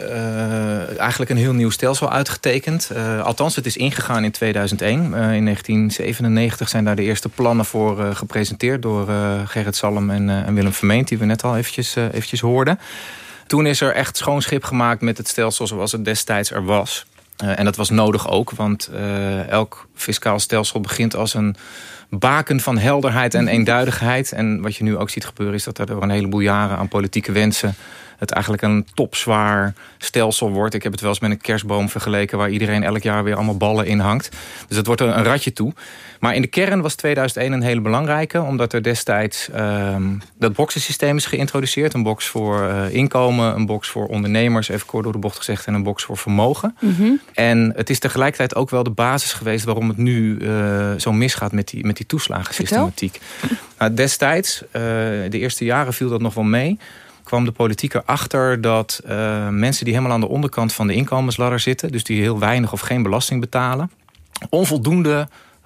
uh, eigenlijk een heel nieuw stelsel uitgetekend. Uh, althans, het is ingegaan in tweeduizend één. Uh, in negentien zevenennegentig zijn daar de eerste plannen voor uh, gepresenteerd door uh, Gerrit Salm en, uh, en Willem Vermeend, die we net al eventjes, uh, eventjes hoorden. Toen is er echt schoon schip gemaakt met het stelsel zoals het destijds er was. Uh, en dat was nodig ook, want uh, elk fiscaal stelsel begint als een baken van helderheid en eenduidigheid. En wat je nu ook ziet gebeuren is dat er door een heleboel jaren aan politieke wensen het eigenlijk een topzwaar stelsel wordt. Ik heb het wel eens met een kerstboom vergeleken waar iedereen elk jaar weer allemaal ballen in hangt. Dus het wordt er een ratje toe. Maar in de kern was tweeduizend één een hele belangrijke, omdat er destijds um, dat boxensysteem is geïntroduceerd. Een box voor uh, inkomen, een box voor ondernemers, even kort door de bocht gezegd, en een box voor vermogen. Mm-hmm. En het is tegelijkertijd ook wel de basis geweest waarom het nu uh, zo misgaat met die, met die toeslagensystematiek. Nou, destijds, uh, de eerste jaren viel dat nog wel mee, kwam de politiek erachter dat uh, mensen die helemaal aan de onderkant van de inkomensladder zitten, dus die heel weinig of geen belasting betalen, onvoldoende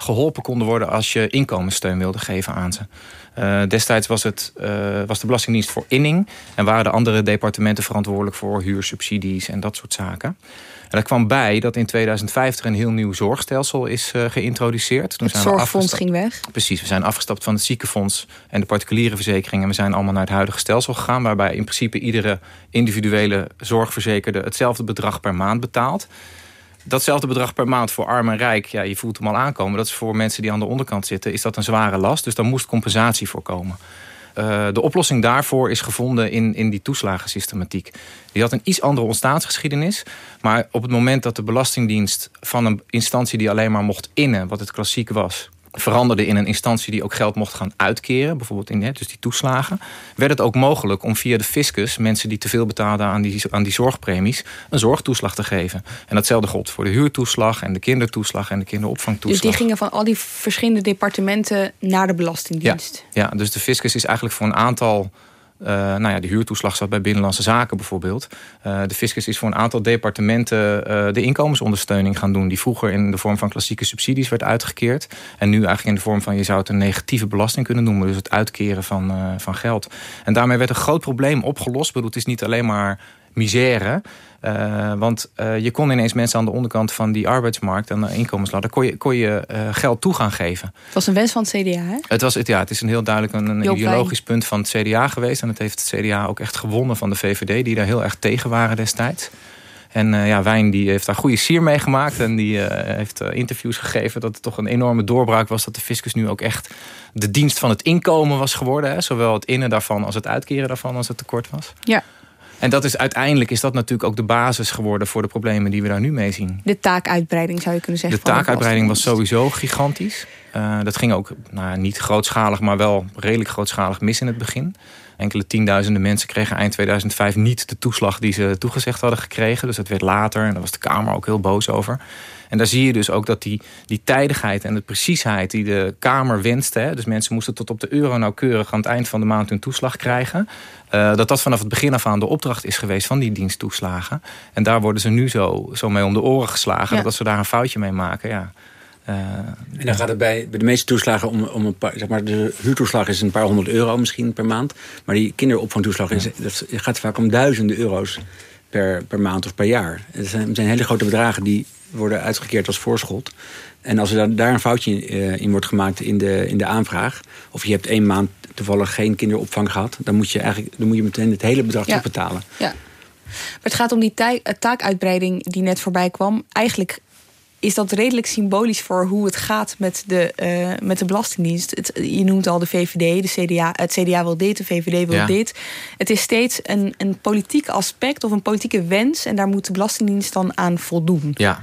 geholpen konden worden als je inkomenssteun wilde geven aan ze. Uh, destijds was, het, uh, was de Belastingdienst voor inning en waren de andere departementen verantwoordelijk voor huursubsidies en dat soort zaken. En er kwam bij dat in tweeduizend vijf er een heel nieuw zorgstelsel is uh, geïntroduceerd. Toen het zijn zorgfonds we ging weg. Precies, we zijn afgestapt van het ziekenfonds en de particuliere verzekering. En we zijn allemaal naar het huidige stelsel gegaan, waarbij in principe iedere individuele zorgverzekerde hetzelfde bedrag per maand betaalt. Datzelfde bedrag per maand voor arm en rijk, ja, je voelt hem al aankomen. Dat is voor mensen die aan de onderkant zitten, is dat een zware last. Dus daar moest compensatie voor komen. Uh, de oplossing daarvoor is gevonden in, in die toeslagensystematiek. Die had een iets andere ontstaansgeschiedenis. Maar op het moment dat de Belastingdienst van een instantie die alleen maar mocht innen, wat het klassiek was, veranderde in een instantie die ook geld mocht gaan uitkeren, bijvoorbeeld in dus die toeslagen, werd het ook mogelijk om via de fiscus mensen die te veel betaalden aan die, aan die zorgpremies een zorgtoeslag te geven. En datzelfde gold voor de huurtoeslag en de kindertoeslag en de kinderopvangtoeslag. Dus die gingen van al die verschillende departementen naar de Belastingdienst? Ja, ja, dus de fiscus is eigenlijk voor een aantal Uh, nou ja, de huurtoeslag zat bij Binnenlandse Zaken bijvoorbeeld. Uh, de fiscus is voor een aantal departementen uh, de inkomensondersteuning gaan doen, die vroeger in de vorm van klassieke subsidies werd uitgekeerd. En nu eigenlijk in de vorm van, je zou het een negatieve belasting kunnen noemen. Dus het uitkeren van, uh, van geld. En daarmee werd een groot probleem opgelost. Ik bedoel, het is niet alleen maar misère. Uh, want uh, je kon ineens mensen aan de onderkant van die arbeidsmarkt en de inkomensladder kon je, kon je uh, geld toe gaan geven. Het was een wens van het C D A, hè? Het, was, het, ja, het is een heel duidelijk een, een ideologisch punt van het C D A geweest. En het heeft het C D A ook echt gewonnen van de V V D, die daar heel erg tegen waren destijds. En uh, ja, Wijn die heeft daar goede sier mee gemaakt. En die uh, heeft uh, interviews gegeven dat het toch een enorme doorbraak was, dat de fiscus nu ook echt de dienst van het inkomen was geworden. Hè? Zowel het innen daarvan als het uitkeren daarvan als het tekort was. Ja. En dat is uiteindelijk is dat natuurlijk ook de basis geworden voor de problemen die we daar nu mee zien. De taakuitbreiding zou je kunnen zeggen. De taakuitbreiding was sowieso gigantisch. Uh, dat ging ook nou, niet grootschalig, maar wel redelijk grootschalig mis in het begin. Enkele tienduizenden mensen kregen eind tweeduizend vijf niet de toeslag die ze toegezegd hadden gekregen. Dus dat werd later en daar was de Kamer ook heel boos over. En daar zie je dus ook dat die, die tijdigheid en de preciesheid die de Kamer wenste, hè, dus mensen moesten tot op de euro nauwkeurig aan het eind van de maand hun toeslag krijgen, uh, dat dat vanaf het begin af aan de opdracht is geweest van die diensttoeslagen. En daar worden ze nu zo, zo mee om de oren geslagen, ja. Dat als ze daar een foutje mee maken, ja. Uh, en dan gaat het bij, bij de meeste toeslagen om, om een paar, zeg maar, de huurtoeslag is een paar honderd euro misschien per maand. Maar die kinderopvangtoeslag is, dat gaat vaak om duizenden euro's per, per maand of per jaar. Het zijn, het zijn hele grote bedragen die worden uitgekeerd als voorschot. En als er daar, daar een foutje in, in wordt gemaakt in de, in de aanvraag, of je hebt één maand toevallig geen kinderopvang gehad, dan moet je eigenlijk dan moet je meteen het hele bedrag ja. terugbetalen. Ja. Maar het gaat om die taakuitbreiding die net voorbij kwam. Eigenlijk is dat redelijk symbolisch voor hoe het gaat met de, uh, met de Belastingdienst. Het, je noemt al de V V D, de C D A. Het C D A wil dit, de V V D wil ja. dit. Het is steeds een, een politiek aspect of een politieke wens, en daar moet de Belastingdienst dan aan voldoen. Ja.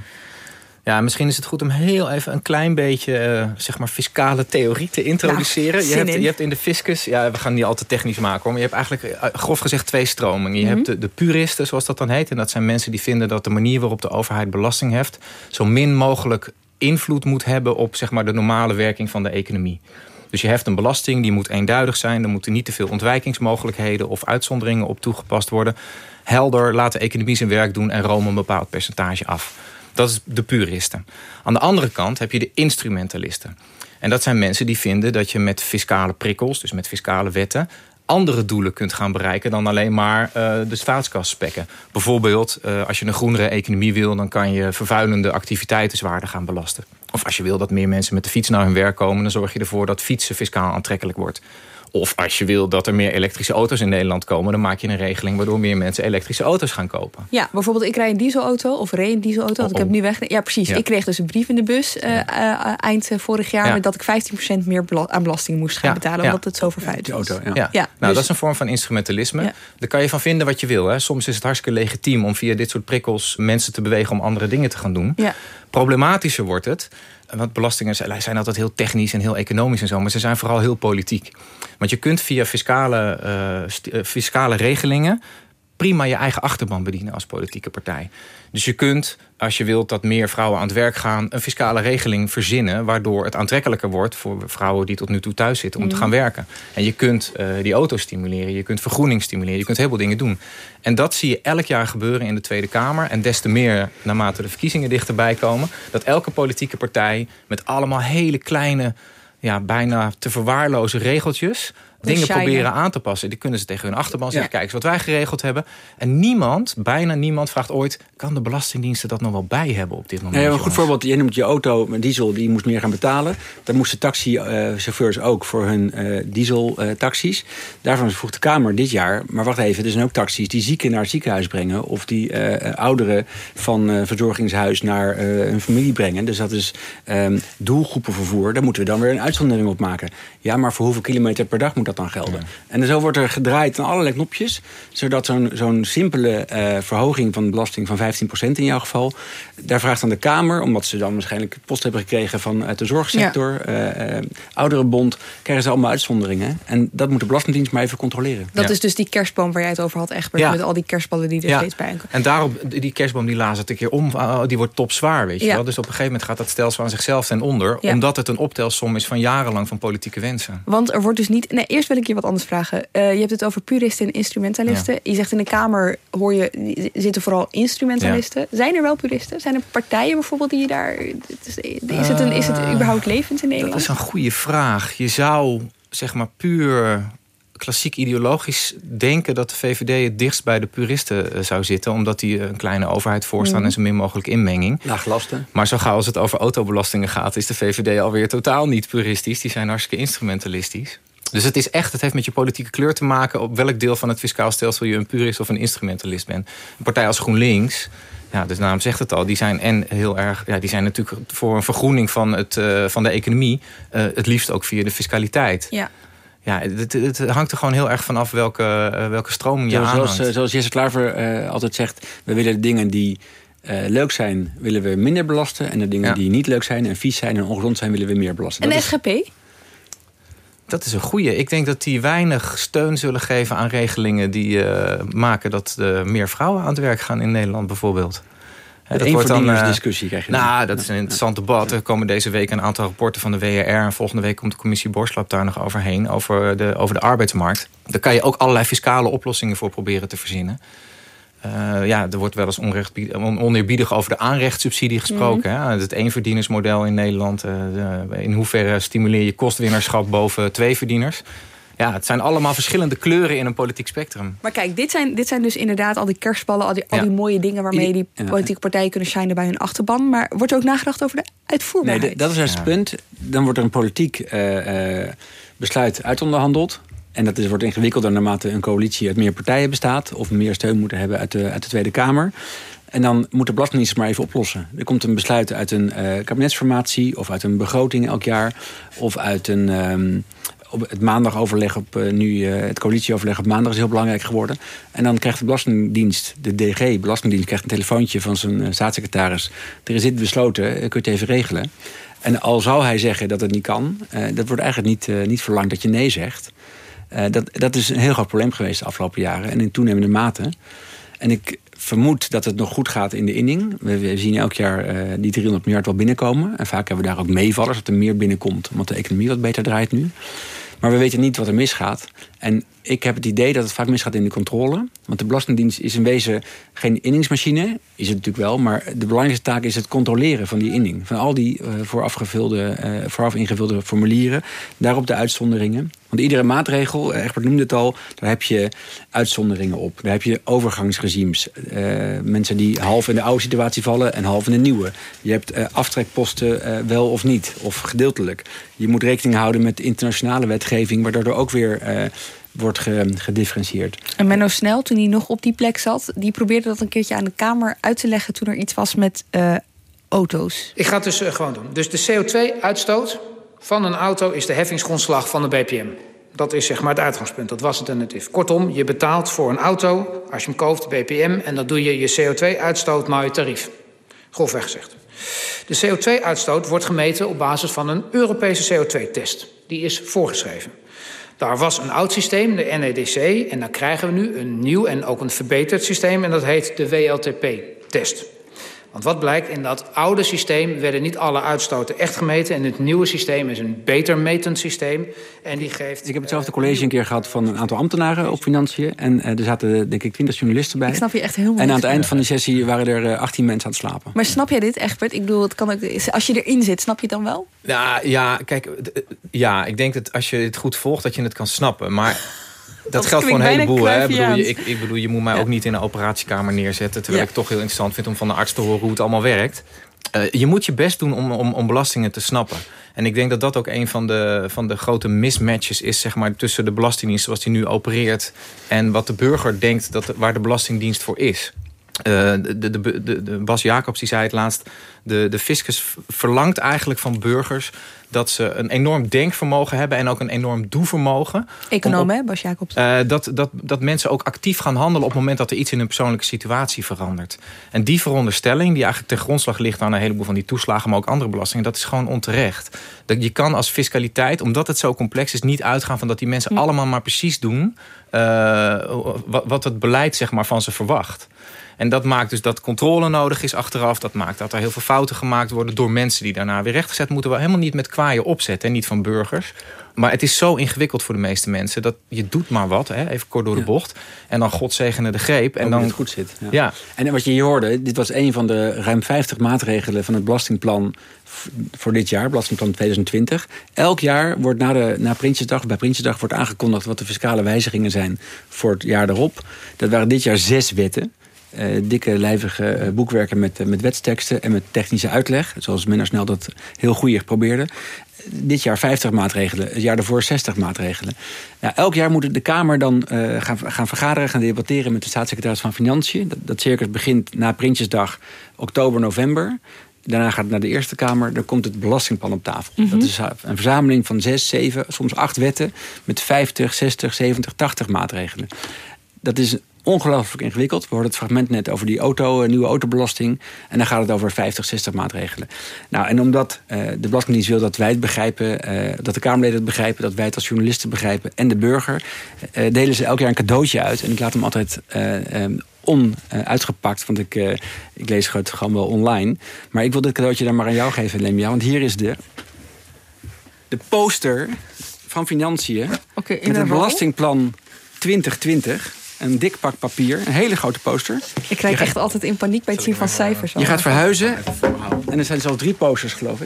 Ja, misschien is het goed om heel even een klein beetje uh, zeg maar fiscale theorie te introduceren. Nou, je, hebt, je hebt in de fiscus, ja, we gaan niet al te technisch maken hoor, maar je hebt eigenlijk uh, grof gezegd twee stromingen. Je mm-hmm. hebt de, de puristen, zoals dat dan heet. En dat zijn mensen die vinden dat de manier waarop de overheid belasting heft zo min mogelijk invloed moet hebben op zeg maar de normale werking van de economie. Dus je heft een belasting, die moet eenduidig zijn. Er moeten niet te veel ontwijkingsmogelijkheden of uitzonderingen op toegepast worden. Helder, laat de economie zijn werk doen en room een bepaald percentage af. Dat is de puristen. Aan de andere kant heb je de instrumentalisten. En dat zijn mensen die vinden dat je met fiscale prikkels, dus met fiscale wetten, andere doelen kunt gaan bereiken dan alleen maar uh, de staatskas spekken. Bijvoorbeeld, uh, als je een groenere economie wil, dan kan je vervuilende activiteiten zwaarder gaan belasten. Of als je wil dat meer mensen met de fiets naar hun werk komen, dan zorg je ervoor dat fietsen fiscaal aantrekkelijk wordt. Of als je wil dat er meer elektrische auto's in Nederland komen, dan maak je een regeling waardoor meer mensen elektrische auto's gaan kopen. Ja, bijvoorbeeld ik rijd een dieselauto of reed een dieselauto. Want oh, oh. ik heb nu weg. Ja, precies. Ja. Ik kreeg dus een brief in de bus uh, uh, eind uh, vorig jaar ja. dat ik vijftien procent meer bela- aan belasting moest gaan ja. betalen, omdat ja. het zo vervuild was. Auto, ja. Ja. Ja. Nou, dus dat is een vorm van instrumentalisme. Ja. Daar kan je van vinden wat je wil. Hè. Soms is het hartstikke legitiem om via dit soort prikkels mensen te bewegen om andere dingen te gaan doen. Ja. Problematischer wordt het. Want belastingen zijn altijd heel technisch en heel economisch en zo, maar ze zijn vooral heel politiek. Want je kunt via fiscale, uh, st- uh, fiscale regelingen prima je eigen achterban bedienen als politieke partij. Dus je kunt, als je wilt dat meer vrouwen aan het werk gaan, een fiscale regeling verzinnen, waardoor het aantrekkelijker wordt voor vrouwen die tot nu toe thuis zitten om mm. te gaan werken. En je kunt uh, die auto stimuleren, je kunt vergroening stimuleren, je kunt heel veel dingen doen. En dat zie je elk jaar gebeuren in de Tweede Kamer. En des te meer naarmate de verkiezingen dichterbij komen, dat elke politieke partij met allemaal hele kleine, ja, bijna te verwaarlozen regeltjes dingen shine. proberen aan te passen. Die kunnen ze tegen hun achterban zeggen. Ja. Kijk eens wat wij geregeld hebben. En niemand, bijna niemand vraagt ooit, kan de Belastingdiensten dat nog wel bij hebben op dit moment? Ja, een goed voorbeeld. Je noemt je auto met diesel, die moest meer gaan betalen. Dan moesten taxichauffeurs ook voor hun uh, dieseltaxis. Daarvan vroeg de Kamer dit jaar, maar wacht even, er zijn ook taxis die zieken naar het ziekenhuis brengen. Of die uh, ouderen van uh, verzorgingshuis naar uh, hun familie brengen. Dus dat is um, doelgroepenvervoer. Daar moeten we dan weer een uitzondering op maken. Ja, maar voor hoeveel kilometer per dag moet dat dan gelden? Ja. En zo wordt er gedraaid aan allerlei knopjes, zodat zo'n zo'n simpele uh, verhoging van de belasting van vijftien procent in jouw geval, daar vraagt aan de Kamer, omdat ze dan waarschijnlijk post hebben gekregen vanuit de zorgsector, ja. uh, uh, ouderenbond, krijgen ze allemaal uitzonderingen. En dat moet de Belastingdienst maar even controleren. Dat ja. is dus die kerstboom waar jij het over had, Egbert, ja. met al die kerstballen die er ja. steeds bij komen. En daarop, die kerstboom die laat het een keer om, uh, die wordt topzwaar, weet je ja. wel. Dus op een gegeven moment gaat dat stelsel aan zichzelf ten onder, ja. omdat het een optelsom is van jarenlang van politieke wensen. Want er wordt dus niet, nee, eerst wil ik je wat anders vragen. Uh, je hebt het over puristen en instrumentalisten. Ja. Je zegt in de Kamer hoor je, zitten vooral instrumentalisten. Ja. Zijn er wel puristen? Zijn er partijen bijvoorbeeld die je daar, is het, een, is het überhaupt levend in Nederland? Dat is een goede vraag. Je zou, zeg maar, puur klassiek ideologisch denken dat de V V D het dichtst bij de puristen zou zitten, omdat die een kleine overheid voorstaan mm. en zo min mogelijk inmenging. Laaglasten. Maar zo gauw als het over autobelastingen gaat, is de V V D alweer totaal niet puristisch. Die zijn hartstikke instrumentalistisch. Dus het is echt, het heeft met je politieke kleur te maken op welk deel van het fiscaal stelsel je een purist of een instrumentalist bent. Een partij als GroenLinks, ja, de naam zegt het al, die zijn en heel erg, ja, die zijn natuurlijk voor een vergroening van, het, uh, van de economie, uh, het liefst ook via de fiscaliteit. Ja. Ja, het, het hangt er gewoon heel erg vanaf welke, uh, welke stroming je ja, aanhangt. Zoals, zoals Jesse Klaver uh, altijd zegt, we willen de dingen die uh, leuk zijn, willen we minder belasten. En de dingen ja. die niet leuk zijn en vies zijn en ongezond zijn, willen we meer belasten. En dat de S G P? Is... Dat is een goeie. Ik denk dat die weinig steun zullen geven aan regelingen die uh, maken dat uh, meer vrouwen aan het werk gaan in Nederland bijvoorbeeld. Ja, dat wordt dan een discussie, krijg je. Nou, dat is een interessant debat. Er komen deze week een aantal rapporten van de W R R en volgende week komt de commissie Borslap daar nog overheen, over de, over de arbeidsmarkt. Daar kan je ook allerlei fiscale oplossingen voor proberen te verzinnen. Uh, ja, er wordt wel eens oneerbiedig over de aanrechtssubsidie gesproken. Mm-hmm. Hè? Het eenverdienersmodel in Nederland. Uh, de, in hoeverre stimuleer je kostwinnerschap boven tweeverdieners? Ja, het zijn allemaal verschillende kleuren in een politiek spectrum. Maar kijk, dit zijn, dit zijn dus inderdaad al die kerstballen, al die, al die ja. mooie dingen waarmee die politieke partijen kunnen shinen bij hun achterban. Maar wordt er ook nagedacht over de uitvoerbaarheid? Nee, dat is juist het ja. punt. Dan wordt er een politiek uh, uh, besluit uitonderhandeld. En dat is, wordt ingewikkelder naarmate een coalitie uit meer partijen bestaat, of meer steun moeten hebben uit de, uit de Tweede Kamer. En dan moet de Belastingdienst maar even oplossen. Er komt een besluit uit een uh, kabinetsformatie, of uit een begroting elk jaar, of uit een um, op het maandagoverleg op uh, nu uh, het coalitieoverleg op maandag is heel belangrijk geworden. En dan krijgt de Belastingdienst, de D G, Belastingdienst, krijgt een telefoontje van zijn uh, staatssecretaris. Er is dit besloten, uh, kun je het even regelen. En al zou hij zeggen dat het niet kan, uh, dat wordt eigenlijk niet, uh, niet verlangd dat je nee zegt. Uh, dat, dat is een heel groot probleem geweest de afgelopen jaren en in toenemende mate. En ik vermoed dat het nog goed gaat in de inning. We, we zien elk jaar uh, die driehonderd miljard wel binnenkomen. En vaak hebben we daar ook meevallers, dat er meer binnenkomt, omdat de economie wat beter draait nu. Maar we weten niet wat er misgaat. En ik heb het idee dat het vaak misgaat in de controle. Want de Belastingdienst is in wezen geen inningsmachine. Is het natuurlijk wel. Maar de belangrijkste taak is het controleren van die inning. Van al die uh, vooraf, gevulde, uh, vooraf ingevulde formulieren. Daarop de uitzonderingen. Want iedere maatregel, Egbert noemde het al, daar heb je uitzonderingen op. Daar heb je overgangsregimes. Uh, mensen die half in de oude situatie vallen en half in de nieuwe. Je hebt uh, aftrekposten uh, wel of niet, of gedeeltelijk. Je moet rekening houden met internationale wetgeving, waardoor er ook weer uh, wordt gedifferentieerd. En Menno Snel, toen hij nog op die plek zat, die probeerde dat een keertje aan de Kamer uit te leggen toen er iets was met uh, auto's. Ik ga het dus uh, gewoon doen. Dus de C O twee uitstoot van een auto is de heffingsgrondslag van de B P M. Dat is zeg maar het uitgangspunt, dat was het en het is. Kortom, je betaalt voor een auto, als je hem koopt, B P M, en dan doe je je C O twee uitstoot maar je tarief. Grofweg gezegd. De C O twee uitstoot wordt gemeten op basis van een Europese C O twee test. Die is voorgeschreven. Daar was een oud systeem, de N E D C, en dan krijgen we nu een nieuw en ook een verbeterd systeem, en dat heet de W L T P-test. Want wat blijkt, in dat oude systeem werden niet alle uitstoten echt gemeten, en het nieuwe systeem is een beter metend systeem. En die geeft. Ik heb hetzelfde college een keer gehad van een aantal ambtenaren op financiën. En uh, er zaten denk ik twintig journalisten bij. Ik snap je echt helemaal. En aan het eind van die sessie waren er uh, achttien mensen aan het slapen. Maar snap jij dit, Egbert? Ik bedoel, het kan ook, als je erin zit, snap je het dan wel? Ja, ja, kijk, ja, ik denk dat als je het goed volgt, dat je het kan snappen. Maar dat, dat geldt voor een heleboel. Hè? Ik, bedoel, je, ik, ik bedoel, je moet mij ja. ook niet in een operatiekamer neerzetten. Terwijl ja. ik toch heel interessant vind om van de arts te horen hoe het allemaal werkt. Uh, je moet je best doen om, om, om belastingen te snappen. En ik denk dat dat ook een van de, van de grote mismatches is, zeg maar, tussen de Belastingdienst zoals die nu opereert en wat de burger denkt dat, waar de Belastingdienst voor is. Uh, de, de, de, de, de Bas Jacobs die zei het laatst, de, de fiscus verlangt eigenlijk van burgers dat ze een enorm denkvermogen hebben en ook een enorm doevermogen. Econoom, hè, Bas Jacobs? Uh, dat, dat, dat mensen ook actief gaan handelen op het moment dat er iets in hun persoonlijke situatie verandert. En die veronderstelling, die eigenlijk ten grondslag ligt aan een heleboel van die toeslagen, maar ook andere belastingen, dat is gewoon onterecht. Dat je kan als fiscaliteit, omdat het zo complex is, niet uitgaan van dat die mensen hm. allemaal maar precies doen uh, wat, wat het beleid, zeg maar, van ze verwacht. En dat maakt dus dat controle nodig is achteraf. Dat maakt dat er heel veel fouten gemaakt worden door mensen die daarna weer rechtgezet moeten. We helemaal niet met kwaaie opzet en niet van burgers. Maar het is zo ingewikkeld voor de meeste mensen dat je doet maar wat, hè, even kort door de bocht. En dan God zegene de greep. En Ook dan het goed zit. Ja. Ja. En wat je hier hoorde, dit was een van de ruim vijftig maatregelen van het belastingplan voor dit jaar, belastingplan twintig twintig. Elk jaar wordt na, de, na Prinsjesdag, bij Prinsjesdag wordt aangekondigd wat de fiscale wijzigingen zijn voor het jaar erop. Dat waren dit jaar zes wetten. Uh, dikke, lijvige uh, boekwerken met, uh, met wetsteksten en met technische uitleg. Zoals Menno Snel dat heel goeie probeerde. Dit jaar vijftig maatregelen, het jaar daarvoor zestig maatregelen. Nou, elk jaar moet de Kamer dan uh, gaan, gaan vergaderen, gaan debatteren met de staatssecretaris van Financiën. Dat, dat circus begint na Prinsjesdag, oktober, november. Daarna gaat het naar de Eerste Kamer. Dan komt het belastingplan op tafel. Mm-hmm. Dat is een verzameling van zes, zeven, soms acht wetten met vijftig, zestig, zeventig, tachtig maatregelen. Dat is ongelooflijk ingewikkeld. We hoorden het fragment net over die auto, nieuwe autobelasting. En dan gaat het over vijftig, zestig maatregelen. Nou, en omdat uh, de Belastingdienst wil dat wij het begrijpen, uh, dat de Kamerleden het begrijpen, dat wij het als journalisten begrijpen en de burger, uh, delen ze elk jaar een cadeautje uit. En ik laat hem altijd uh, um, onuitgepakt, want ik, uh, ik lees het gewoon wel online. Maar ik wil dit cadeautje dan maar aan jou geven, Lemia. Want hier is de, de poster van Financiën okay, met het belastingplan twintig twintig. Een dik pak papier, een hele grote poster. Ik krijg gaat, echt altijd in paniek bij het zien van cijfers. Je gaat verhuizen. En er zijn zo drie posters, geloof ik.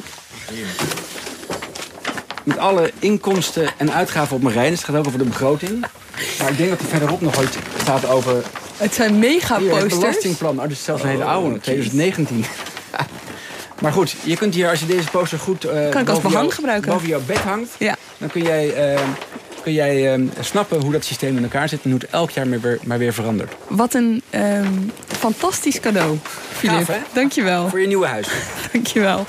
Met alle inkomsten en uitgaven op mijn rij. Dus het gaat ook over de begroting. Maar ik denk dat er verderop nog ooit staat over... Het zijn mega posters. Het belastingplan. Oh, dit is zelfs een hele oude, twintig negentien. Maar goed, je kunt hier, als je deze poster goed... Uh, kan ik als behang gebruiken. Boven jouw bed hangt. Ja. Dan kun jij... Uh, kun jij uh, snappen hoe dat systeem in elkaar zit en hoe het elk jaar maar weer, maar weer verandert. Wat een um, fantastisch cadeau, Filip. Dank je wel. Voor je nieuwe huis. Dank je wel.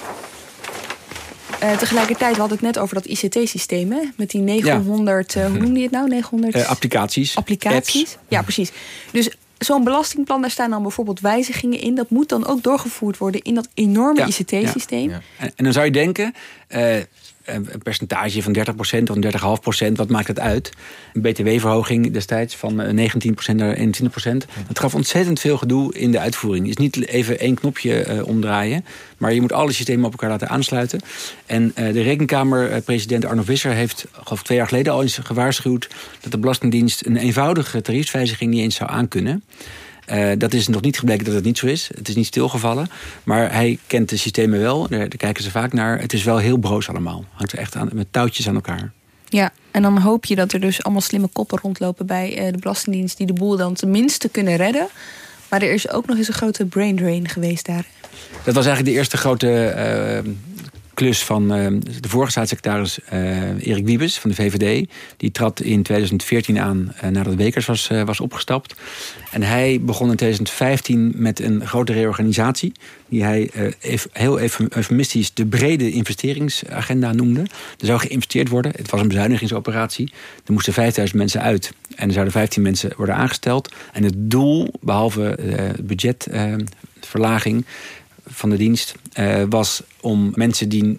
Uh, tegelijkertijd, we hadden het net over dat I C T-systeem, hè? Met die negenhonderd, ja. uh, hoe noemde je het nou? negenhonderd uh, applicaties. Applicaties. Apps. Ja, precies. Dus zo'n belastingplan, daar staan dan bijvoorbeeld wijzigingen in. Dat moet dan ook doorgevoerd worden in dat enorme ja. I C T-systeem. Ja. Ja. En, en dan zou je denken... Uh, een percentage van dertig procent of dertig komma vijf procent, wat maakt het uit? Een B T W-verhoging destijds van negentien procent naar eenentwintig procent. Dat gaf ontzettend veel gedoe in de uitvoering. Het is niet even één knopje uh, omdraaien, maar je moet alle systemen op elkaar laten aansluiten. En uh, de Rekenkamer-president Arno Visser heeft, geloof ik, twee jaar geleden al eens gewaarschuwd dat de Belastingdienst een eenvoudige tariefswijziging niet eens zou aankunnen. Uh, dat is nog niet gebleken dat het niet zo is. Het is niet stilgevallen. Maar hij kent de systemen wel. Daar, daar kijken ze vaak naar. Het is wel heel broos allemaal. Hangt er echt aan, met touwtjes aan elkaar. Ja, en dan hoop je dat er dus allemaal slimme koppen rondlopen bij uh, de Belastingdienst die de boel dan tenminste kunnen redden. Maar er is ook nog eens een grote brain drain geweest daar. Dat was eigenlijk de eerste grote uh, klus van uh, de vorige staatssecretaris uh, Erik Wiebes van de V V D. Die trad in twintig veertien aan uh, nadat Wekers was, uh, was opgestapt. En hij begon in twintig vijftien met een grote reorganisatie. Die hij uh, even, heel eufemistisch de brede investeringsagenda noemde. Er zou geïnvesteerd worden. Het was een bezuinigingsoperatie. Er moesten vijfduizend mensen uit. En er zouden vijftien mensen worden aangesteld. En het doel, behalve uh, budgetverlaging uh, van de dienst, uh, was om mensen die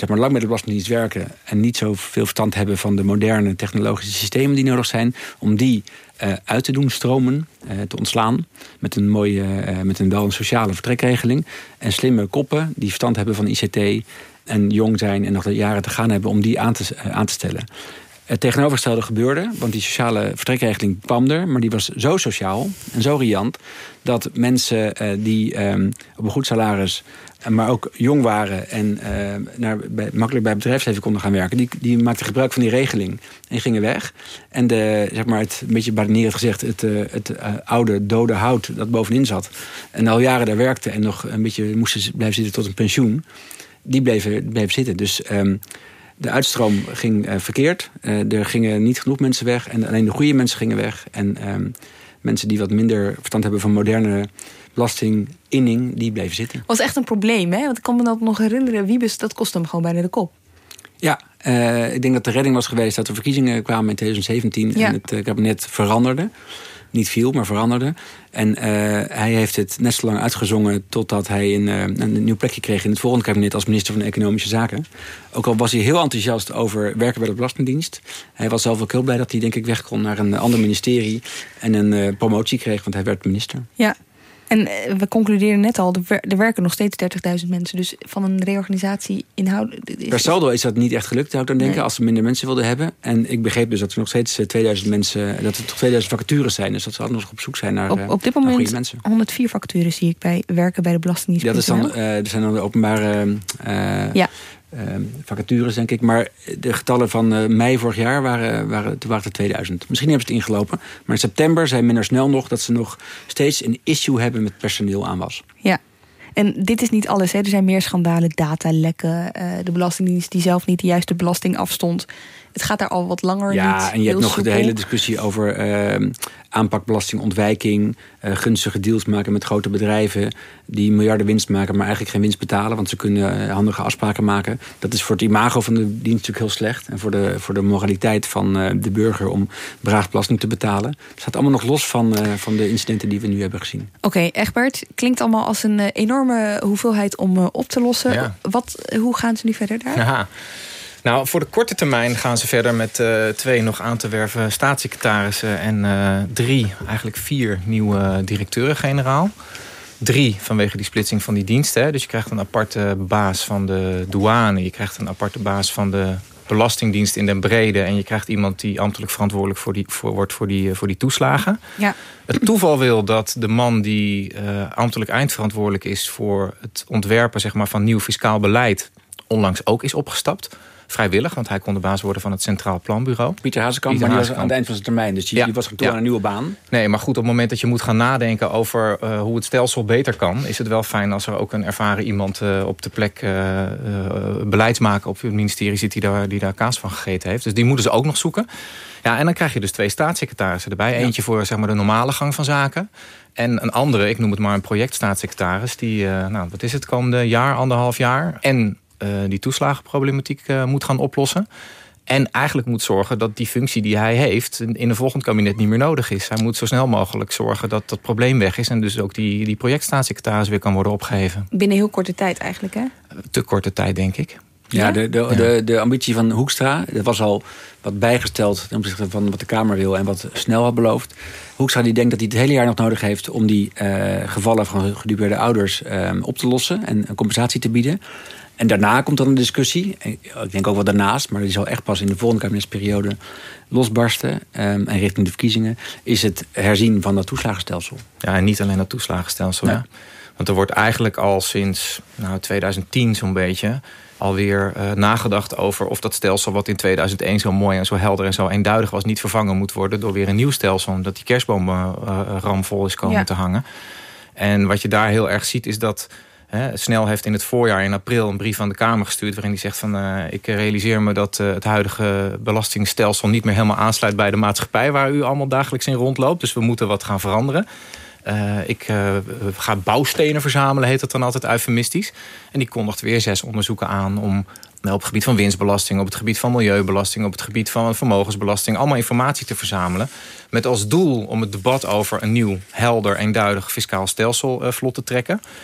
zeg maar, lang bij de Belastingdienst werken en niet zoveel verstand hebben van de moderne technologische systemen die nodig zijn, om die uh, uit te doen stromen, uh, te ontslaan met een mooie, uh, met een wel een sociale vertrekregeling. En slimme koppen die verstand hebben van I C T en jong zijn en nog de jaren te gaan hebben om die aan te, uh, aan te stellen. Het tegenovergestelde gebeurde, want die sociale vertrekregeling kwam er, maar die was zo sociaal en zo riant dat mensen uh, die um, op een goed salaris, maar ook jong waren en uh, naar, bij, makkelijk bij het bedrijfsleven konden gaan werken, die, die maakten gebruik van die regeling en gingen weg. En de, zeg maar het, een beetje badinerend gezegd, het, uh, het uh, oude dode hout dat bovenin zat en al jaren daar werkte en nog een beetje moesten blijven zitten tot een pensioen, die bleven, bleven zitten. Dus um, de uitstroom ging uh, verkeerd. Uh, er gingen niet genoeg mensen weg. En alleen de goede mensen gingen weg. En um, mensen die wat minder verstand hebben van moderne belastinginning, die bleven zitten. Was echt een probleem, hè? Want ik kan me dat nog herinneren. Wiebes, dat kostte hem gewoon bijna de kop. Ja, uh, ik denk dat de redding was geweest dat er verkiezingen kwamen in twintig zeventien. Ja. En het uh, kabinet veranderde. Niet viel, maar veranderde. En uh, hij heeft het net zo lang uitgezongen totdat hij een, uh, een nieuw plekje kreeg in het volgende kabinet als minister van Economische Zaken. Ook al was hij heel enthousiast over werken bij de Belastingdienst. Hij was zelf ook heel blij dat hij denk ik weg kon naar een ander ministerie en een uh, promotie kreeg, want hij werd minister. Ja. En uh, we concludeerden net al, er werken nog steeds dertigduizend mensen. Dus van een reorganisatie inhoudelijk... Per saldo is dat niet echt gelukt, zou ik dan denken, nee. Als ze minder mensen wilden hebben. En ik begreep dus dat er nog steeds tweeduizend mensen, dat er toch tweeduizend vacatures zijn. Dus dat ze altijd nog op zoek zijn naar, op, op dit moment goede mensen. honderdvier vacatures zie ik bij werken bij de Belastingdienst. Ja, dat is dan, uh, er zijn dan de openbare uh, ja. uh, vacatures, denk ik. Maar de getallen van uh, mei vorig jaar waren, waren, toen waren er tweeduizend. Misschien hebben ze het ingelopen. Maar in september zei minder snel nog dat ze nog steeds een issue hebben met personeel aanwas. Ja. En dit is niet alles, hè. Er zijn meer schandalen, datalekken, uh, de Belastingdienst die zelf niet de juiste belasting afstond. Het gaat daar al wat langer. Ja, niet en je hebt nog soepel. de hele discussie over uh, aanpakbelastingontwijking, uh, gunstige deals maken met grote bedrijven die miljarden winst maken, maar eigenlijk geen winst betalen, want ze kunnen uh, handige afspraken maken. Dat is voor het imago van de dienst natuurlijk heel slecht en voor de, voor de moraliteit van uh, de burger om braafbelasting te betalen. Het staat allemaal nog los van, uh, van de incidenten die we nu hebben gezien. Oké, okay, Egbert, klinkt allemaal als een uh, enorme hoeveelheid om uh, op te lossen. Ja. Wat, hoe gaan ze nu verder daar? Ja. Nou, voor de korte termijn gaan ze verder met uh, twee nog aan te werven staatssecretarissen en uh, drie, eigenlijk vier nieuwe directeuren-generaal. Drie vanwege die splitsing van die diensten. Dus je krijgt een aparte baas van de douane, je krijgt een aparte baas van de Belastingdienst in den brede en je krijgt iemand die ambtelijk verantwoordelijk voor die, voor, wordt voor die, voor die toeslagen. Ja. Het toeval wil dat de man die uh, ambtelijk eindverantwoordelijk is voor het ontwerpen zeg maar, van nieuw fiscaal beleid onlangs ook is opgestapt. Vrijwillig, want hij kon de baas worden van het Centraal Planbureau. Pieter Hazekamp, Pieter maar die was aan het eind van zijn termijn. Dus die, ja. die was toe ja. aan een nieuwe baan. Nee, maar goed, op het moment dat je moet gaan nadenken over uh, hoe het stelsel beter kan, is het wel fijn als er ook een ervaren iemand uh, op de plek uh, uh, beleidsmaker op het ministerie zit die daar, die daar kaas van gegeten heeft. Dus die moeten ze ook nog zoeken. Ja, en dan krijg je dus twee staatssecretarissen erbij. Ja. Eentje voor zeg maar, de normale gang van zaken. En een andere, ik noem het maar een projectstaatssecretaris, die, uh, nou, wat is het, komende jaar, anderhalf jaar. En Uh, die toeslagenproblematiek uh, moet gaan oplossen. En eigenlijk moet zorgen dat die functie die hij heeft in een volgend kabinet niet meer nodig is. Hij moet zo snel mogelijk zorgen dat dat probleem weg is. En dus ook die, die projectstaatssecretaris weer kan worden opgeheven. Binnen heel korte tijd eigenlijk, hè? Te korte tijd, denk ik. Ja, ja? De, de, ja. De, de ambitie van Hoekstra, dat was al wat bijgesteld ten opzichte van wat de Kamer wil en wat Snel had beloofd. Hoekstra die denkt dat hij het hele jaar nog nodig heeft om die uh, gevallen van gedupeerde ouders uh, op te lossen en een compensatie te bieden. En daarna komt dan een discussie, ik denk ook wel daarnaast, maar die zal echt pas in de volgende kabinetsperiode losbarsten. Um, en richting de verkiezingen is het herzien van dat toeslagenstelsel. Ja, en niet alleen dat toeslagenstelsel. Ja. Want er wordt eigenlijk al sinds nou, tweeduizend tien zo'n beetje alweer uh, nagedacht over of dat stelsel wat in tweeduizend één zo mooi en zo helder en zo eenduidig was niet vervangen moet worden door weer een nieuw stelsel, omdat die kerstboom uh, uh, ramvol is komen ja. te hangen. En wat je daar heel erg ziet is dat He, Snel heeft in het voorjaar, in april, een brief aan de Kamer gestuurd waarin hij zegt van uh, ik realiseer me dat uh, het huidige belastingstelsel niet meer helemaal aansluit bij de maatschappij waar u allemaal dagelijks in rondloopt. Dus we moeten wat gaan veranderen. Uh, ik uh, ga bouwstenen verzamelen, heet dat dan altijd eufemistisch. En die kondigt weer zes onderzoeken aan om op het gebied van winstbelasting, op het gebied van milieubelasting, op het gebied van vermogensbelasting, allemaal informatie te verzamelen. Met als doel om het debat over een nieuw, helder, eenduidig fiscaal stelsel uh, vlot te trekken.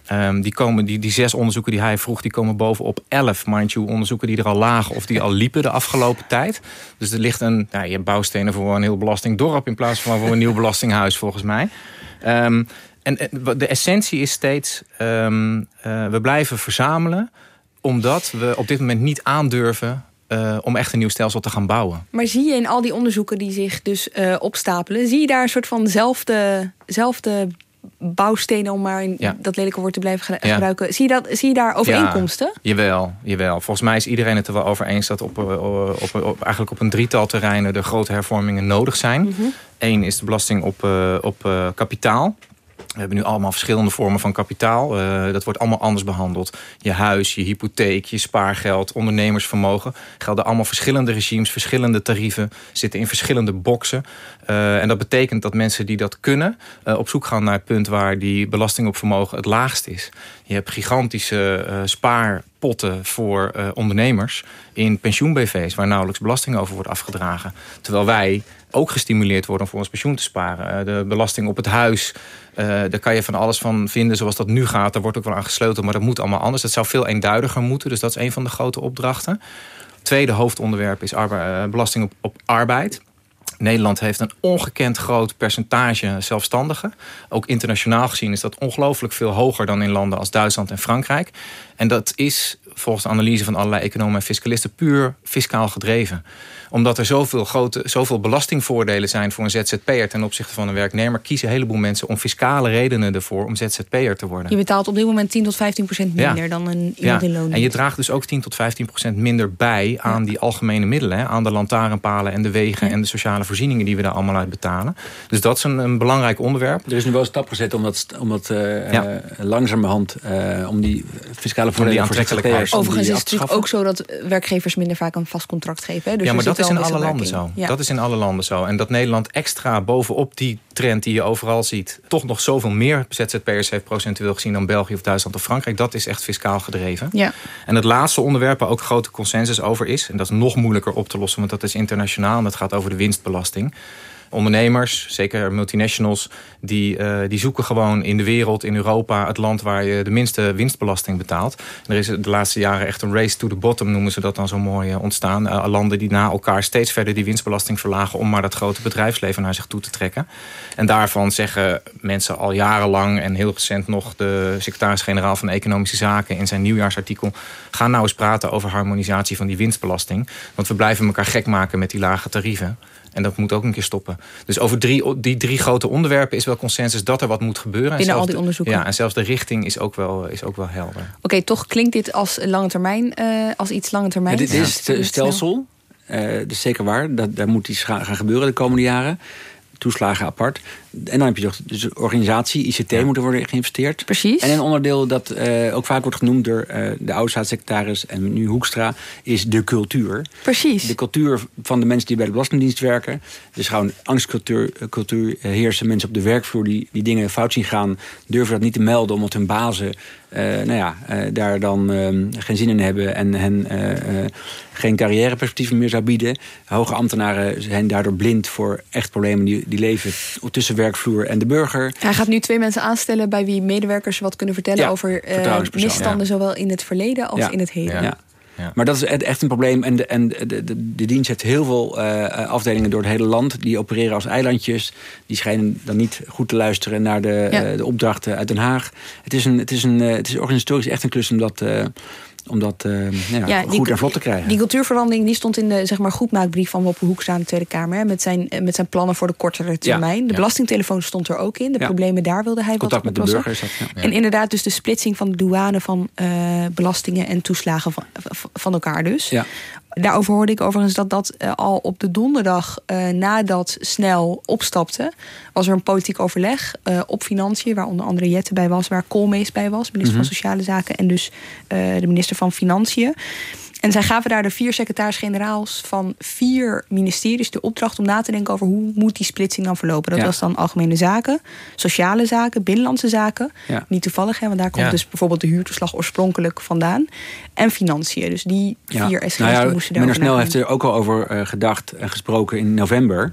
Um, die, komen, die, die zes onderzoeken die hij vroeg, die komen bovenop elf, mind you, onderzoeken die er al lagen of die al liepen de afgelopen tijd. Dus er ligt een, nou, je hebt bouwstenen voor een heel belastingdorp in plaats van voor een nieuw belastinghuis volgens mij. Um, en de essentie is steeds, um, uh, we blijven verzamelen omdat we op dit moment niet aandurven Uh, om echt een nieuw stelsel te gaan bouwen. Maar zie je in al die onderzoeken die zich dus uh, opstapelen, zie je daar een soort van zelfde, zelfde bouwstenen, om maar in ja. dat lelijke woord te blijven ge- ja. gebruiken. Zie je, dat, zie je daar overeenkomsten? Ja, jawel, jawel. Volgens mij is iedereen het er wel over eens dat op, op, op, op, eigenlijk op een drietal terreinen de grote hervormingen nodig zijn. Mm-hmm. Eén is de belasting op, uh, op uh, kapitaal. We hebben nu allemaal verschillende vormen van kapitaal. Uh, dat wordt allemaal anders behandeld. Je huis, je hypotheek, je spaargeld, ondernemersvermogen. Gelden allemaal verschillende regimes, verschillende tarieven. Zitten in verschillende boxen. Uh, en dat betekent dat mensen die dat kunnen Uh, op zoek gaan naar het punt waar die belasting op vermogen het laagst is. Je hebt gigantische uh, spaarpotten voor uh, ondernemers in pensioen-B V's waar nauwelijks belasting over wordt afgedragen. Terwijl wij ook gestimuleerd worden om voor ons pensioen te sparen. Uh, de belasting op het huis, uh, daar kan je van alles van vinden zoals dat nu gaat. Daar wordt ook wel aan gesleuteld, maar dat moet allemaal anders. Dat zou veel eenduidiger moeten, dus dat is een van de grote opdrachten. Het tweede hoofdonderwerp is arbe- uh, belasting op, op arbeid. Nederland heeft een ongekend groot percentage zelfstandigen. Ook internationaal gezien is dat ongelooflijk veel hoger dan in landen als Duitsland en Frankrijk. En dat is volgens de analyse van allerlei economen en fiscalisten puur fiscaal gedreven. Omdat er zoveel, grote, zoveel belastingvoordelen zijn voor een Z Z P'er ten opzichte van een werknemer, kiezen een heleboel mensen om fiscale redenen ervoor om Z Z P'er te worden. Je betaalt op dit moment tien tot vijftien procent minder ja. dan een iemand ja. in loon. En je draagt dus ook tien tot vijftien procent minder bij aan ja. die algemene middelen. Hè, aan de lantaarnpalen en de wegen ja. en de sociale voorzieningen die we daar allemaal uit betalen. Dus dat is een, een belangrijk onderwerp. Er is nu wel een stap gezet om dat, om dat uh, ja. uh, langzamerhand uh, om die fiscale voordelen voor Z Z P'ers. Overigens is het natuurlijk ook zo dat werkgevers minder vaak een vast contract geven. Hè? Dus ja, maar dat is in alle landen in. zo. Ja. Dat is in alle landen zo. En dat Nederland extra bovenop die trend die je overal ziet, toch nog zoveel meer Z Z P'ers heeft procentueel gezien dan België of Duitsland of Frankrijk, dat is echt fiscaal gedreven. Ja. En het laatste onderwerp waar ook grote consensus over is, en dat is nog moeilijker op te lossen, want dat is internationaal en dat gaat over de winstbelasting. Ondernemers, zeker multinationals, die, uh, die zoeken gewoon in de wereld, in Europa, het land waar je de minste winstbelasting betaalt. En er is de laatste jaren echt een race to the bottom, noemen ze dat dan zo mooi, uh, ontstaan. Uh, landen die na elkaar steeds verder die winstbelasting verlagen om maar dat grote bedrijfsleven naar zich toe te trekken. En daarvan zeggen mensen al jarenlang en heel recent nog de secretaris-generaal van Economische Zaken in zijn nieuwjaarsartikel, ga nou eens praten over harmonisatie van die winstbelasting. Want we blijven elkaar gek maken met die lage tarieven. En dat moet ook een keer stoppen. Dus over drie, die drie grote onderwerpen is wel consensus dat er wat moet gebeuren. Binnen al die onderzoeken. Ja, en zelfs de richting is ook wel, is ook wel helder. Oké, okay, toch klinkt dit als lange termijn, uh, als iets lange termijn. Ja, dit is het stelsel. Uh, dat is zeker waar. Dat, daar moet iets gaan, gaan gebeuren de komende jaren. Toeslagen apart. En dan heb je nog dus de organisatie, I C T ja. moet er worden geïnvesteerd. Precies. En een onderdeel dat uh, ook vaak wordt genoemd door uh, de oude staatssecretaris en nu Hoekstra, is de cultuur. Precies. De cultuur van de mensen die bij de Belastingdienst werken. Dus gewoon angstcultuur cultuur, heersen. Mensen op de werkvloer die, die dingen fout zien gaan, durven dat niet te melden omdat hun bazen uh, nou ja, uh, daar dan uh, geen zin in hebben en hen uh, uh, geen carrièreperspectieven meer zou bieden. Hoge ambtenaren zijn daardoor blind voor echt problemen die, die leven tussen werkvloer en de burger. Hij gaat nu twee mensen aanstellen bij wie medewerkers wat kunnen vertellen ja, over uh, misstanden, ja. zowel in het verleden als ja. in het heden. Ja. Ja. Ja. Maar dat is echt een probleem. En de, en de, de, de, de dienst heeft heel veel uh, afdelingen door het hele land. Die opereren als eilandjes. Die schijnen dan niet goed te luisteren naar de, ja. uh, de opdrachten uit Den Haag. Het is, een, het is, een, uh, het is organisatorisch echt een klus om dat, uh, om dat uh, ja, ja, goed die, en vlot te krijgen. Die cultuurverandering die stond in de zeg maar, goedmaakbrief van Wopke Hoekstra aan de Tweede Kamer. Hè, met, zijn, met zijn plannen voor de kortere termijn. Ja, de ja. belastingtelefoon stond er ook in. De ja. problemen daar wilde hij Contact wat oplossen. Contact met de burgers. Ja. En inderdaad dus de splitsing van de douane van uh, belastingen en toeslagen van, van elkaar dus. Ja. Daarover hoorde ik overigens dat dat uh, al op de donderdag uh, nadat Snel opstapte, was er een politiek overleg uh, op financiën, waar onder andere Jette bij was, waar Koolmees bij was, minister mm-hmm. van Sociale Zaken en dus uh, de minister van Financiën. En zij gaven daar de vier secretaris-generaals van vier ministeries de opdracht om na te denken over hoe moet die splitsing dan verlopen. Dat ja. was dan algemene zaken, sociale zaken, binnenlandse zaken. Ja. Niet toevallig, hè, want daar komt ja. dus bijvoorbeeld de huurtoeslag oorspronkelijk vandaan. En financiën. Dus die vier ja. S G's nou ja, moesten daar Snel heeft er ook al over uh, gedacht en gesproken in november.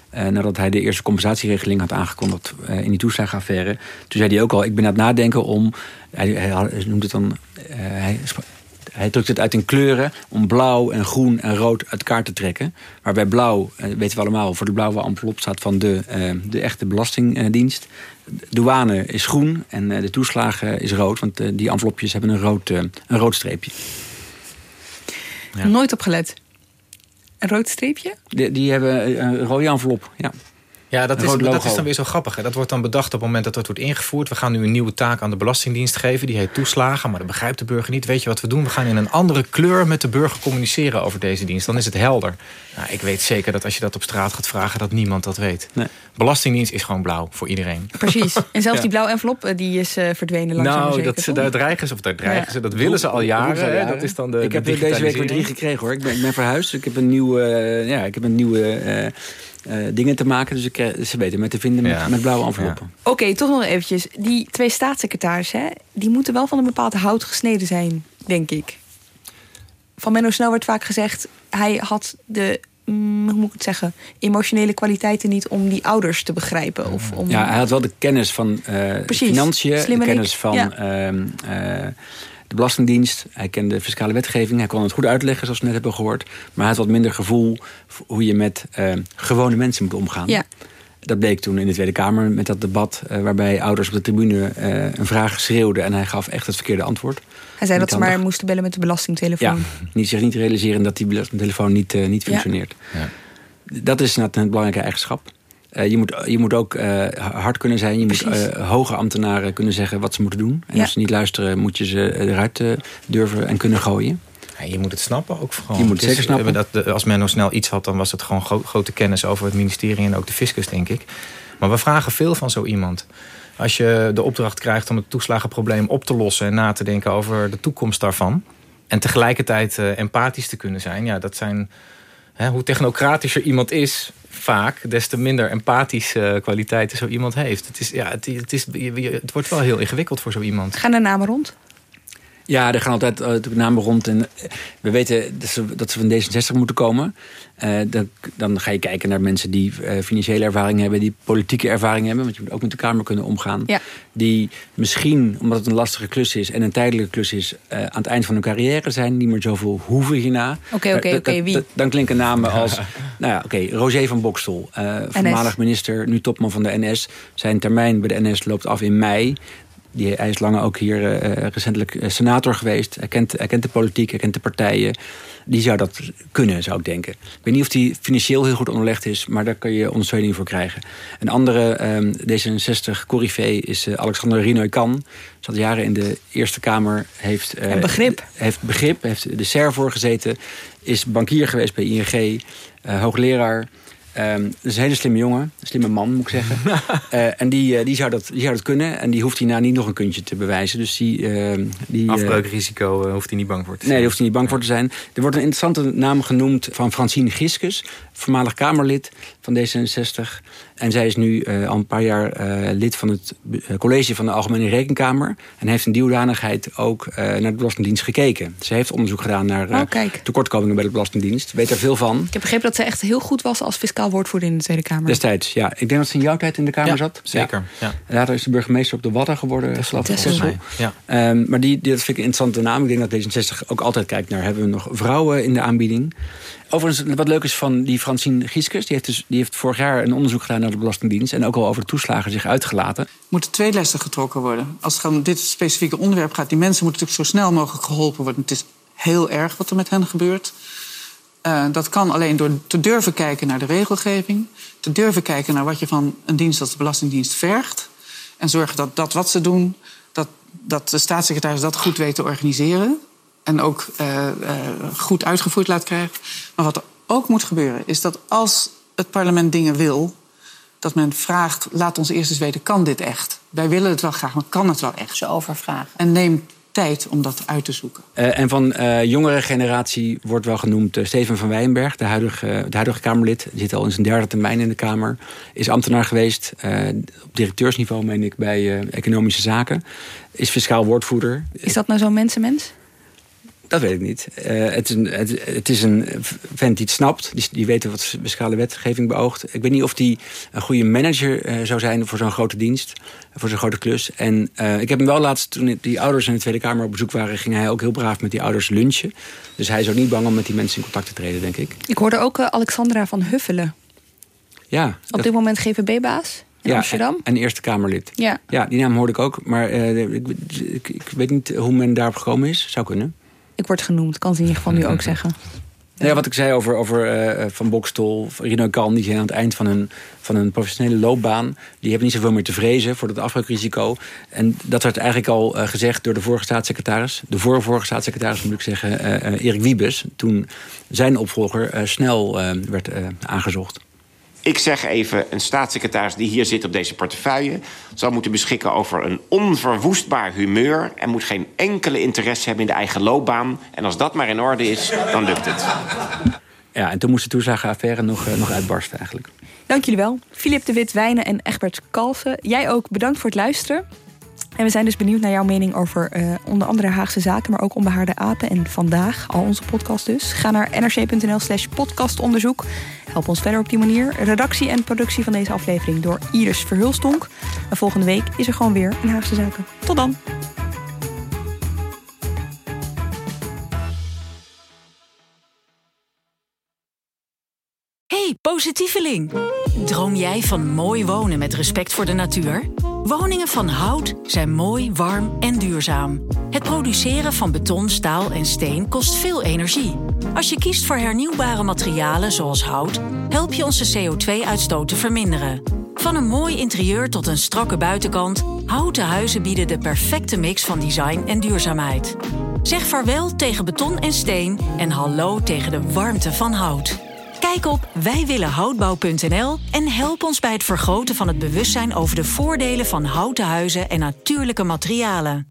Uh, nadat hij de eerste compensatieregeling had aangekondigd uh, in die toeslagenaffaire. Toen zei hij ook al, ik ben aan het nadenken om... Hij, hij, hij noemt het dan... Uh, hij, hij drukt het uit in kleuren om blauw en groen en rood uit elkaar te trekken. Waarbij blauw, uh, weten we allemaal, voor de blauwe envelop staat van de, uh, de echte belastingdienst. Douane is groen en uh, de toeslagen is rood. Want uh, die envelopjes hebben een rood, uh, een rood streepje. Ja. Nooit opgelet. Een rood streepje? Die, die hebben een rode envelop, ja. Ja, dat is, dat is dan weer zo grappig. Hè? Dat wordt dan bedacht op het moment dat dat wordt ingevoerd. We gaan nu een nieuwe taak aan de Belastingdienst geven. Die heet toeslagen, maar dat begrijpt de burger niet. Weet je wat we doen? We gaan in een andere kleur met de burger communiceren over deze dienst. Dan is het helder. Nou, ik weet zeker dat als je dat op straat gaat vragen, dat niemand dat weet. Nee. Belastingdienst is gewoon blauw voor iedereen. Precies. En zelfs ja. die blauwe envelop die is uh, verdwenen langzaam. Nou, dat ze, daar dreigen ze, of daar dreigen ja. ze. Dat willen ze al jaren. Hè? Dat is dan de, ik heb de deze week weer drie gekregen, hoor. Ik ben, ik ben verhuisd. Ik heb een nieuwe... Uh, ja, ik heb een nieuwe uh, Uh, dingen te maken, dus ik, uh, ze weten me te vinden met, ja. met blauwe enveloppen. Ja. Oké, okay, toch nog eventjes. Die twee staatssecretarissen, hè, die moeten wel van een bepaald hout gesneden zijn, denk ik. Van Menno Snel werd vaak gezegd, hij had de, mm, hoe moet ik het zeggen, emotionele kwaliteiten niet om die ouders te begrijpen. Of om... Ja, hij had wel de kennis van uh, financiën, de kennis van... Ja. Uh, uh, de Belastingdienst, hij kende de fiscale wetgeving. Hij kon het goed uitleggen, zoals we net hebben gehoord. Maar hij had wat minder gevoel hoe je met uh, gewone mensen moet omgaan. Ja. Dat bleek toen in de Tweede Kamer met dat debat... Uh, waarbij ouders op de tribune uh, een vraag schreeuwden... en hij gaf echt het verkeerde antwoord. Hij zei dat ze maar moesten bellen met de belastingtelefoon. Ja, niet, zich niet realiseren dat die belastingtelefoon niet, uh, niet functioneert. Ja. Ja. Dat is een belangrijke eigenschap. Uh, je, moet, je moet ook uh, hard kunnen zijn. Je Precies. moet uh, hoge ambtenaren kunnen zeggen wat ze moeten doen. En ja. als ze niet luisteren, moet je ze eruit uh, durven en kunnen gooien. Ja, je moet het snappen ook gewoon. Je moet het zeker snappen. Dat, de, als Menno Snel iets had, dan was het gewoon gro- grote kennis over het ministerie en ook de fiscus, denk ik. Maar we vragen veel van zo iemand. Als je de opdracht krijgt om het toeslagenprobleem op te lossen en na te denken over de toekomst daarvan. En tegelijkertijd uh, empathisch te kunnen zijn. Ja, dat zijn... Hè, hoe technocratischer iemand is, vaak, des te minder empathische uh, kwaliteiten zo iemand heeft. Het, is, ja, het, het, is, het wordt wel heel ingewikkeld voor zo iemand. Gaan er namen rond? Ja, er gaan altijd uh, namen rond. En we weten dat ze, dat ze van D zesenzestig moeten komen. Uh, dan, dan ga je kijken naar mensen die uh, financiële ervaring hebben... die politieke ervaring hebben. Want je moet ook met de Kamer kunnen omgaan. Ja. Die misschien, omdat het een lastige klus is... en een tijdelijke klus is, uh, aan het eind van hun carrière zijn. Niet meer zoveel hoeven hierna. Oké, oké, oké. Wie? Dan klinken namen als... nou ja, oké, okay, Roger van Boxtel. Uh, voormalig minister, nu topman van de N S. Zijn termijn bij de N S loopt af in mei... Die, hij is lang ook hier uh, recentelijk senator geweest. Hij kent, hij kent de politiek, hij kent de partijen. Die zou dat kunnen, zou ik denken. Ik weet niet of hij financieel heel goed onderlegd is... maar daar kun je ondersteuning voor krijgen. Een andere um, D zesenzestig-corrivee is uh, Alexander Rinoy-Kan. Zat jaren in de Eerste Kamer. Heeft, uh, en begrip. Heeft begrip, heeft de S E R voor gezeten. Is bankier geweest bij I N G. Uh, hoogleraar. Um, dat is een hele slimme jongen, een slimme man moet ik zeggen. uh, en die, uh, die, zou dat, die zou dat kunnen. En die hoeft hierna niet nog een kuntje te bewijzen. Dus die, uh, die, Afbreukrisico uh, hoeft hij niet bang voor te zijn. Nee, daar hoeft hij niet bang voor te zijn. Er wordt een interessante naam genoemd van Francine Giskus. Voormalig Kamerlid van D zesenzestig. En zij is nu uh, al een paar jaar uh, lid van het uh, college van de Algemene Rekenkamer. En heeft in die hoedanigheid ook uh, naar de Belastingdienst gekeken. Ze heeft onderzoek gedaan naar uh, oh, tekortkomingen bij de Belastingdienst. Weet er veel van. Ik heb begrepen dat ze echt heel goed was als fiscaal woordvoerder in de Tweede Kamer. Destijds, ja. Ik denk dat ze in jouw tijd in de Kamer ja, zat. Zeker. Ja. Ja. Later is de burgemeester op de Wadden geworden. Tessel. Ja. Um, maar die, die, dat vind ik een interessante naam. Ik denk dat D zesenzestig ook altijd kijkt naar... hebben we nog vrouwen in de aanbieding? Overigens, wat leuk is van die Francine Giskus... die heeft, dus, die heeft vorig jaar een onderzoek gedaan naar de Belastingdienst... en ook al over de toeslagen zich uitgelaten. Er moeten twee lessen getrokken worden. Als het om dit specifieke onderwerp gaat... die mensen moeten natuurlijk zo snel mogelijk geholpen worden. Het is heel erg wat er met hen gebeurt. Uh, dat kan alleen door te durven kijken naar de regelgeving... te durven kijken naar wat je van een dienst als de Belastingdienst vergt... en zorgen dat dat wat ze doen... dat, dat de staatssecretaris dat goed weet te organiseren... en ook uh, uh, goed uitgevoerd laat krijgen. Maar wat er ook moet gebeuren is dat als het parlement dingen wil... dat men vraagt, laat ons eerst eens weten, kan dit echt? Wij willen het wel graag, maar kan het wel echt? Ze overvragen. En neem tijd om dat uit te zoeken. Uh, en van uh, jongere generatie wordt wel genoemd uh, Steven van Wijnberg... de huidige, uh, de huidige Kamerlid, die zit al in zijn derde termijn in de Kamer... is ambtenaar geweest, uh, op directeursniveau meen ik, bij uh, Economische Zaken... is fiscaal woordvoerder. Is dat nou zo'n mensenmens? Dat weet ik niet. Uh, het, is een, het, het is een vent die het snapt. Die, die weet wat fiscale wetgeving beoogt. Ik weet niet of hij een goede manager uh, zou zijn voor zo'n grote dienst. Voor zo'n grote klus. En uh, ik heb hem wel laatst, toen die ouders in de Tweede Kamer op bezoek waren, ging hij ook heel braaf met die ouders lunchen. Dus hij is ook niet bang om met die mensen in contact te treden, denk ik. Ik hoorde ook uh, Alexandra van Huffelen. Ja. Op dat... dit moment G V B-baas in ja, Amsterdam. En, en Eerste Kamerlid. Ja. Ja, die naam hoorde ik ook. Maar uh, ik, ik, ik weet niet hoe men daarop gekomen is. Zou kunnen. Ik word genoemd, kan ze in ieder geval nu ook zeggen. Ja, ja wat ik zei over, over uh, Van Bokstel, Rino Kalm, die zijn aan het eind van hun, van hun professionele loopbaan. Die hebben niet zoveel meer te vrezen voor dat afbreukrisico. En dat werd eigenlijk al uh, gezegd door de vorige staatssecretaris. De vorige staatssecretaris, moet ik zeggen, uh, uh, Erik Wiebes. Toen zijn opvolger uh, snel uh, werd uh, aangezocht. Ik zeg even, een staatssecretaris die hier zit op deze portefeuille zal moeten beschikken over een onverwoestbaar humeur en moet geen enkele interesse hebben in de eigen loopbaan. En als dat maar in orde is, dan lukt het. Ja, en toen moest de toeslagenaffaire nog, uh, nog uitbarsten eigenlijk. Dank jullie wel. Filip de Wit-Wijnen en Egbert Kalsen. Jij ook bedankt voor het luisteren. En we zijn dus benieuwd naar jouw mening over uh, onder andere Haagse zaken, maar ook onbehaarde apen. En vandaag, al onze podcast dus. Ga naar nrc.nl slash podcastonderzoek. Help ons verder op die manier. Redactie en productie van deze aflevering door Iris Verhulstonk. En volgende week is er gewoon weer een Haagse zaken. Tot dan! Hey, positieveling! Droom jij van mooi wonen met respect voor de natuur? Woningen van hout zijn mooi, warm en duurzaam. Het produceren van beton, staal en steen kost veel energie. Als je kiest voor hernieuwbare materialen zoals hout, help je onze C O twee uitstoot te verminderen. Van een mooi interieur tot een strakke buitenkant, houten huizen bieden de perfecte mix van design en duurzaamheid. Zeg vaarwel tegen beton en steen en hallo tegen de warmte van hout. Kijk op wij willen houtbouw punt n l en help ons bij het vergroten van het bewustzijn over de voordelen van houten huizen en natuurlijke materialen.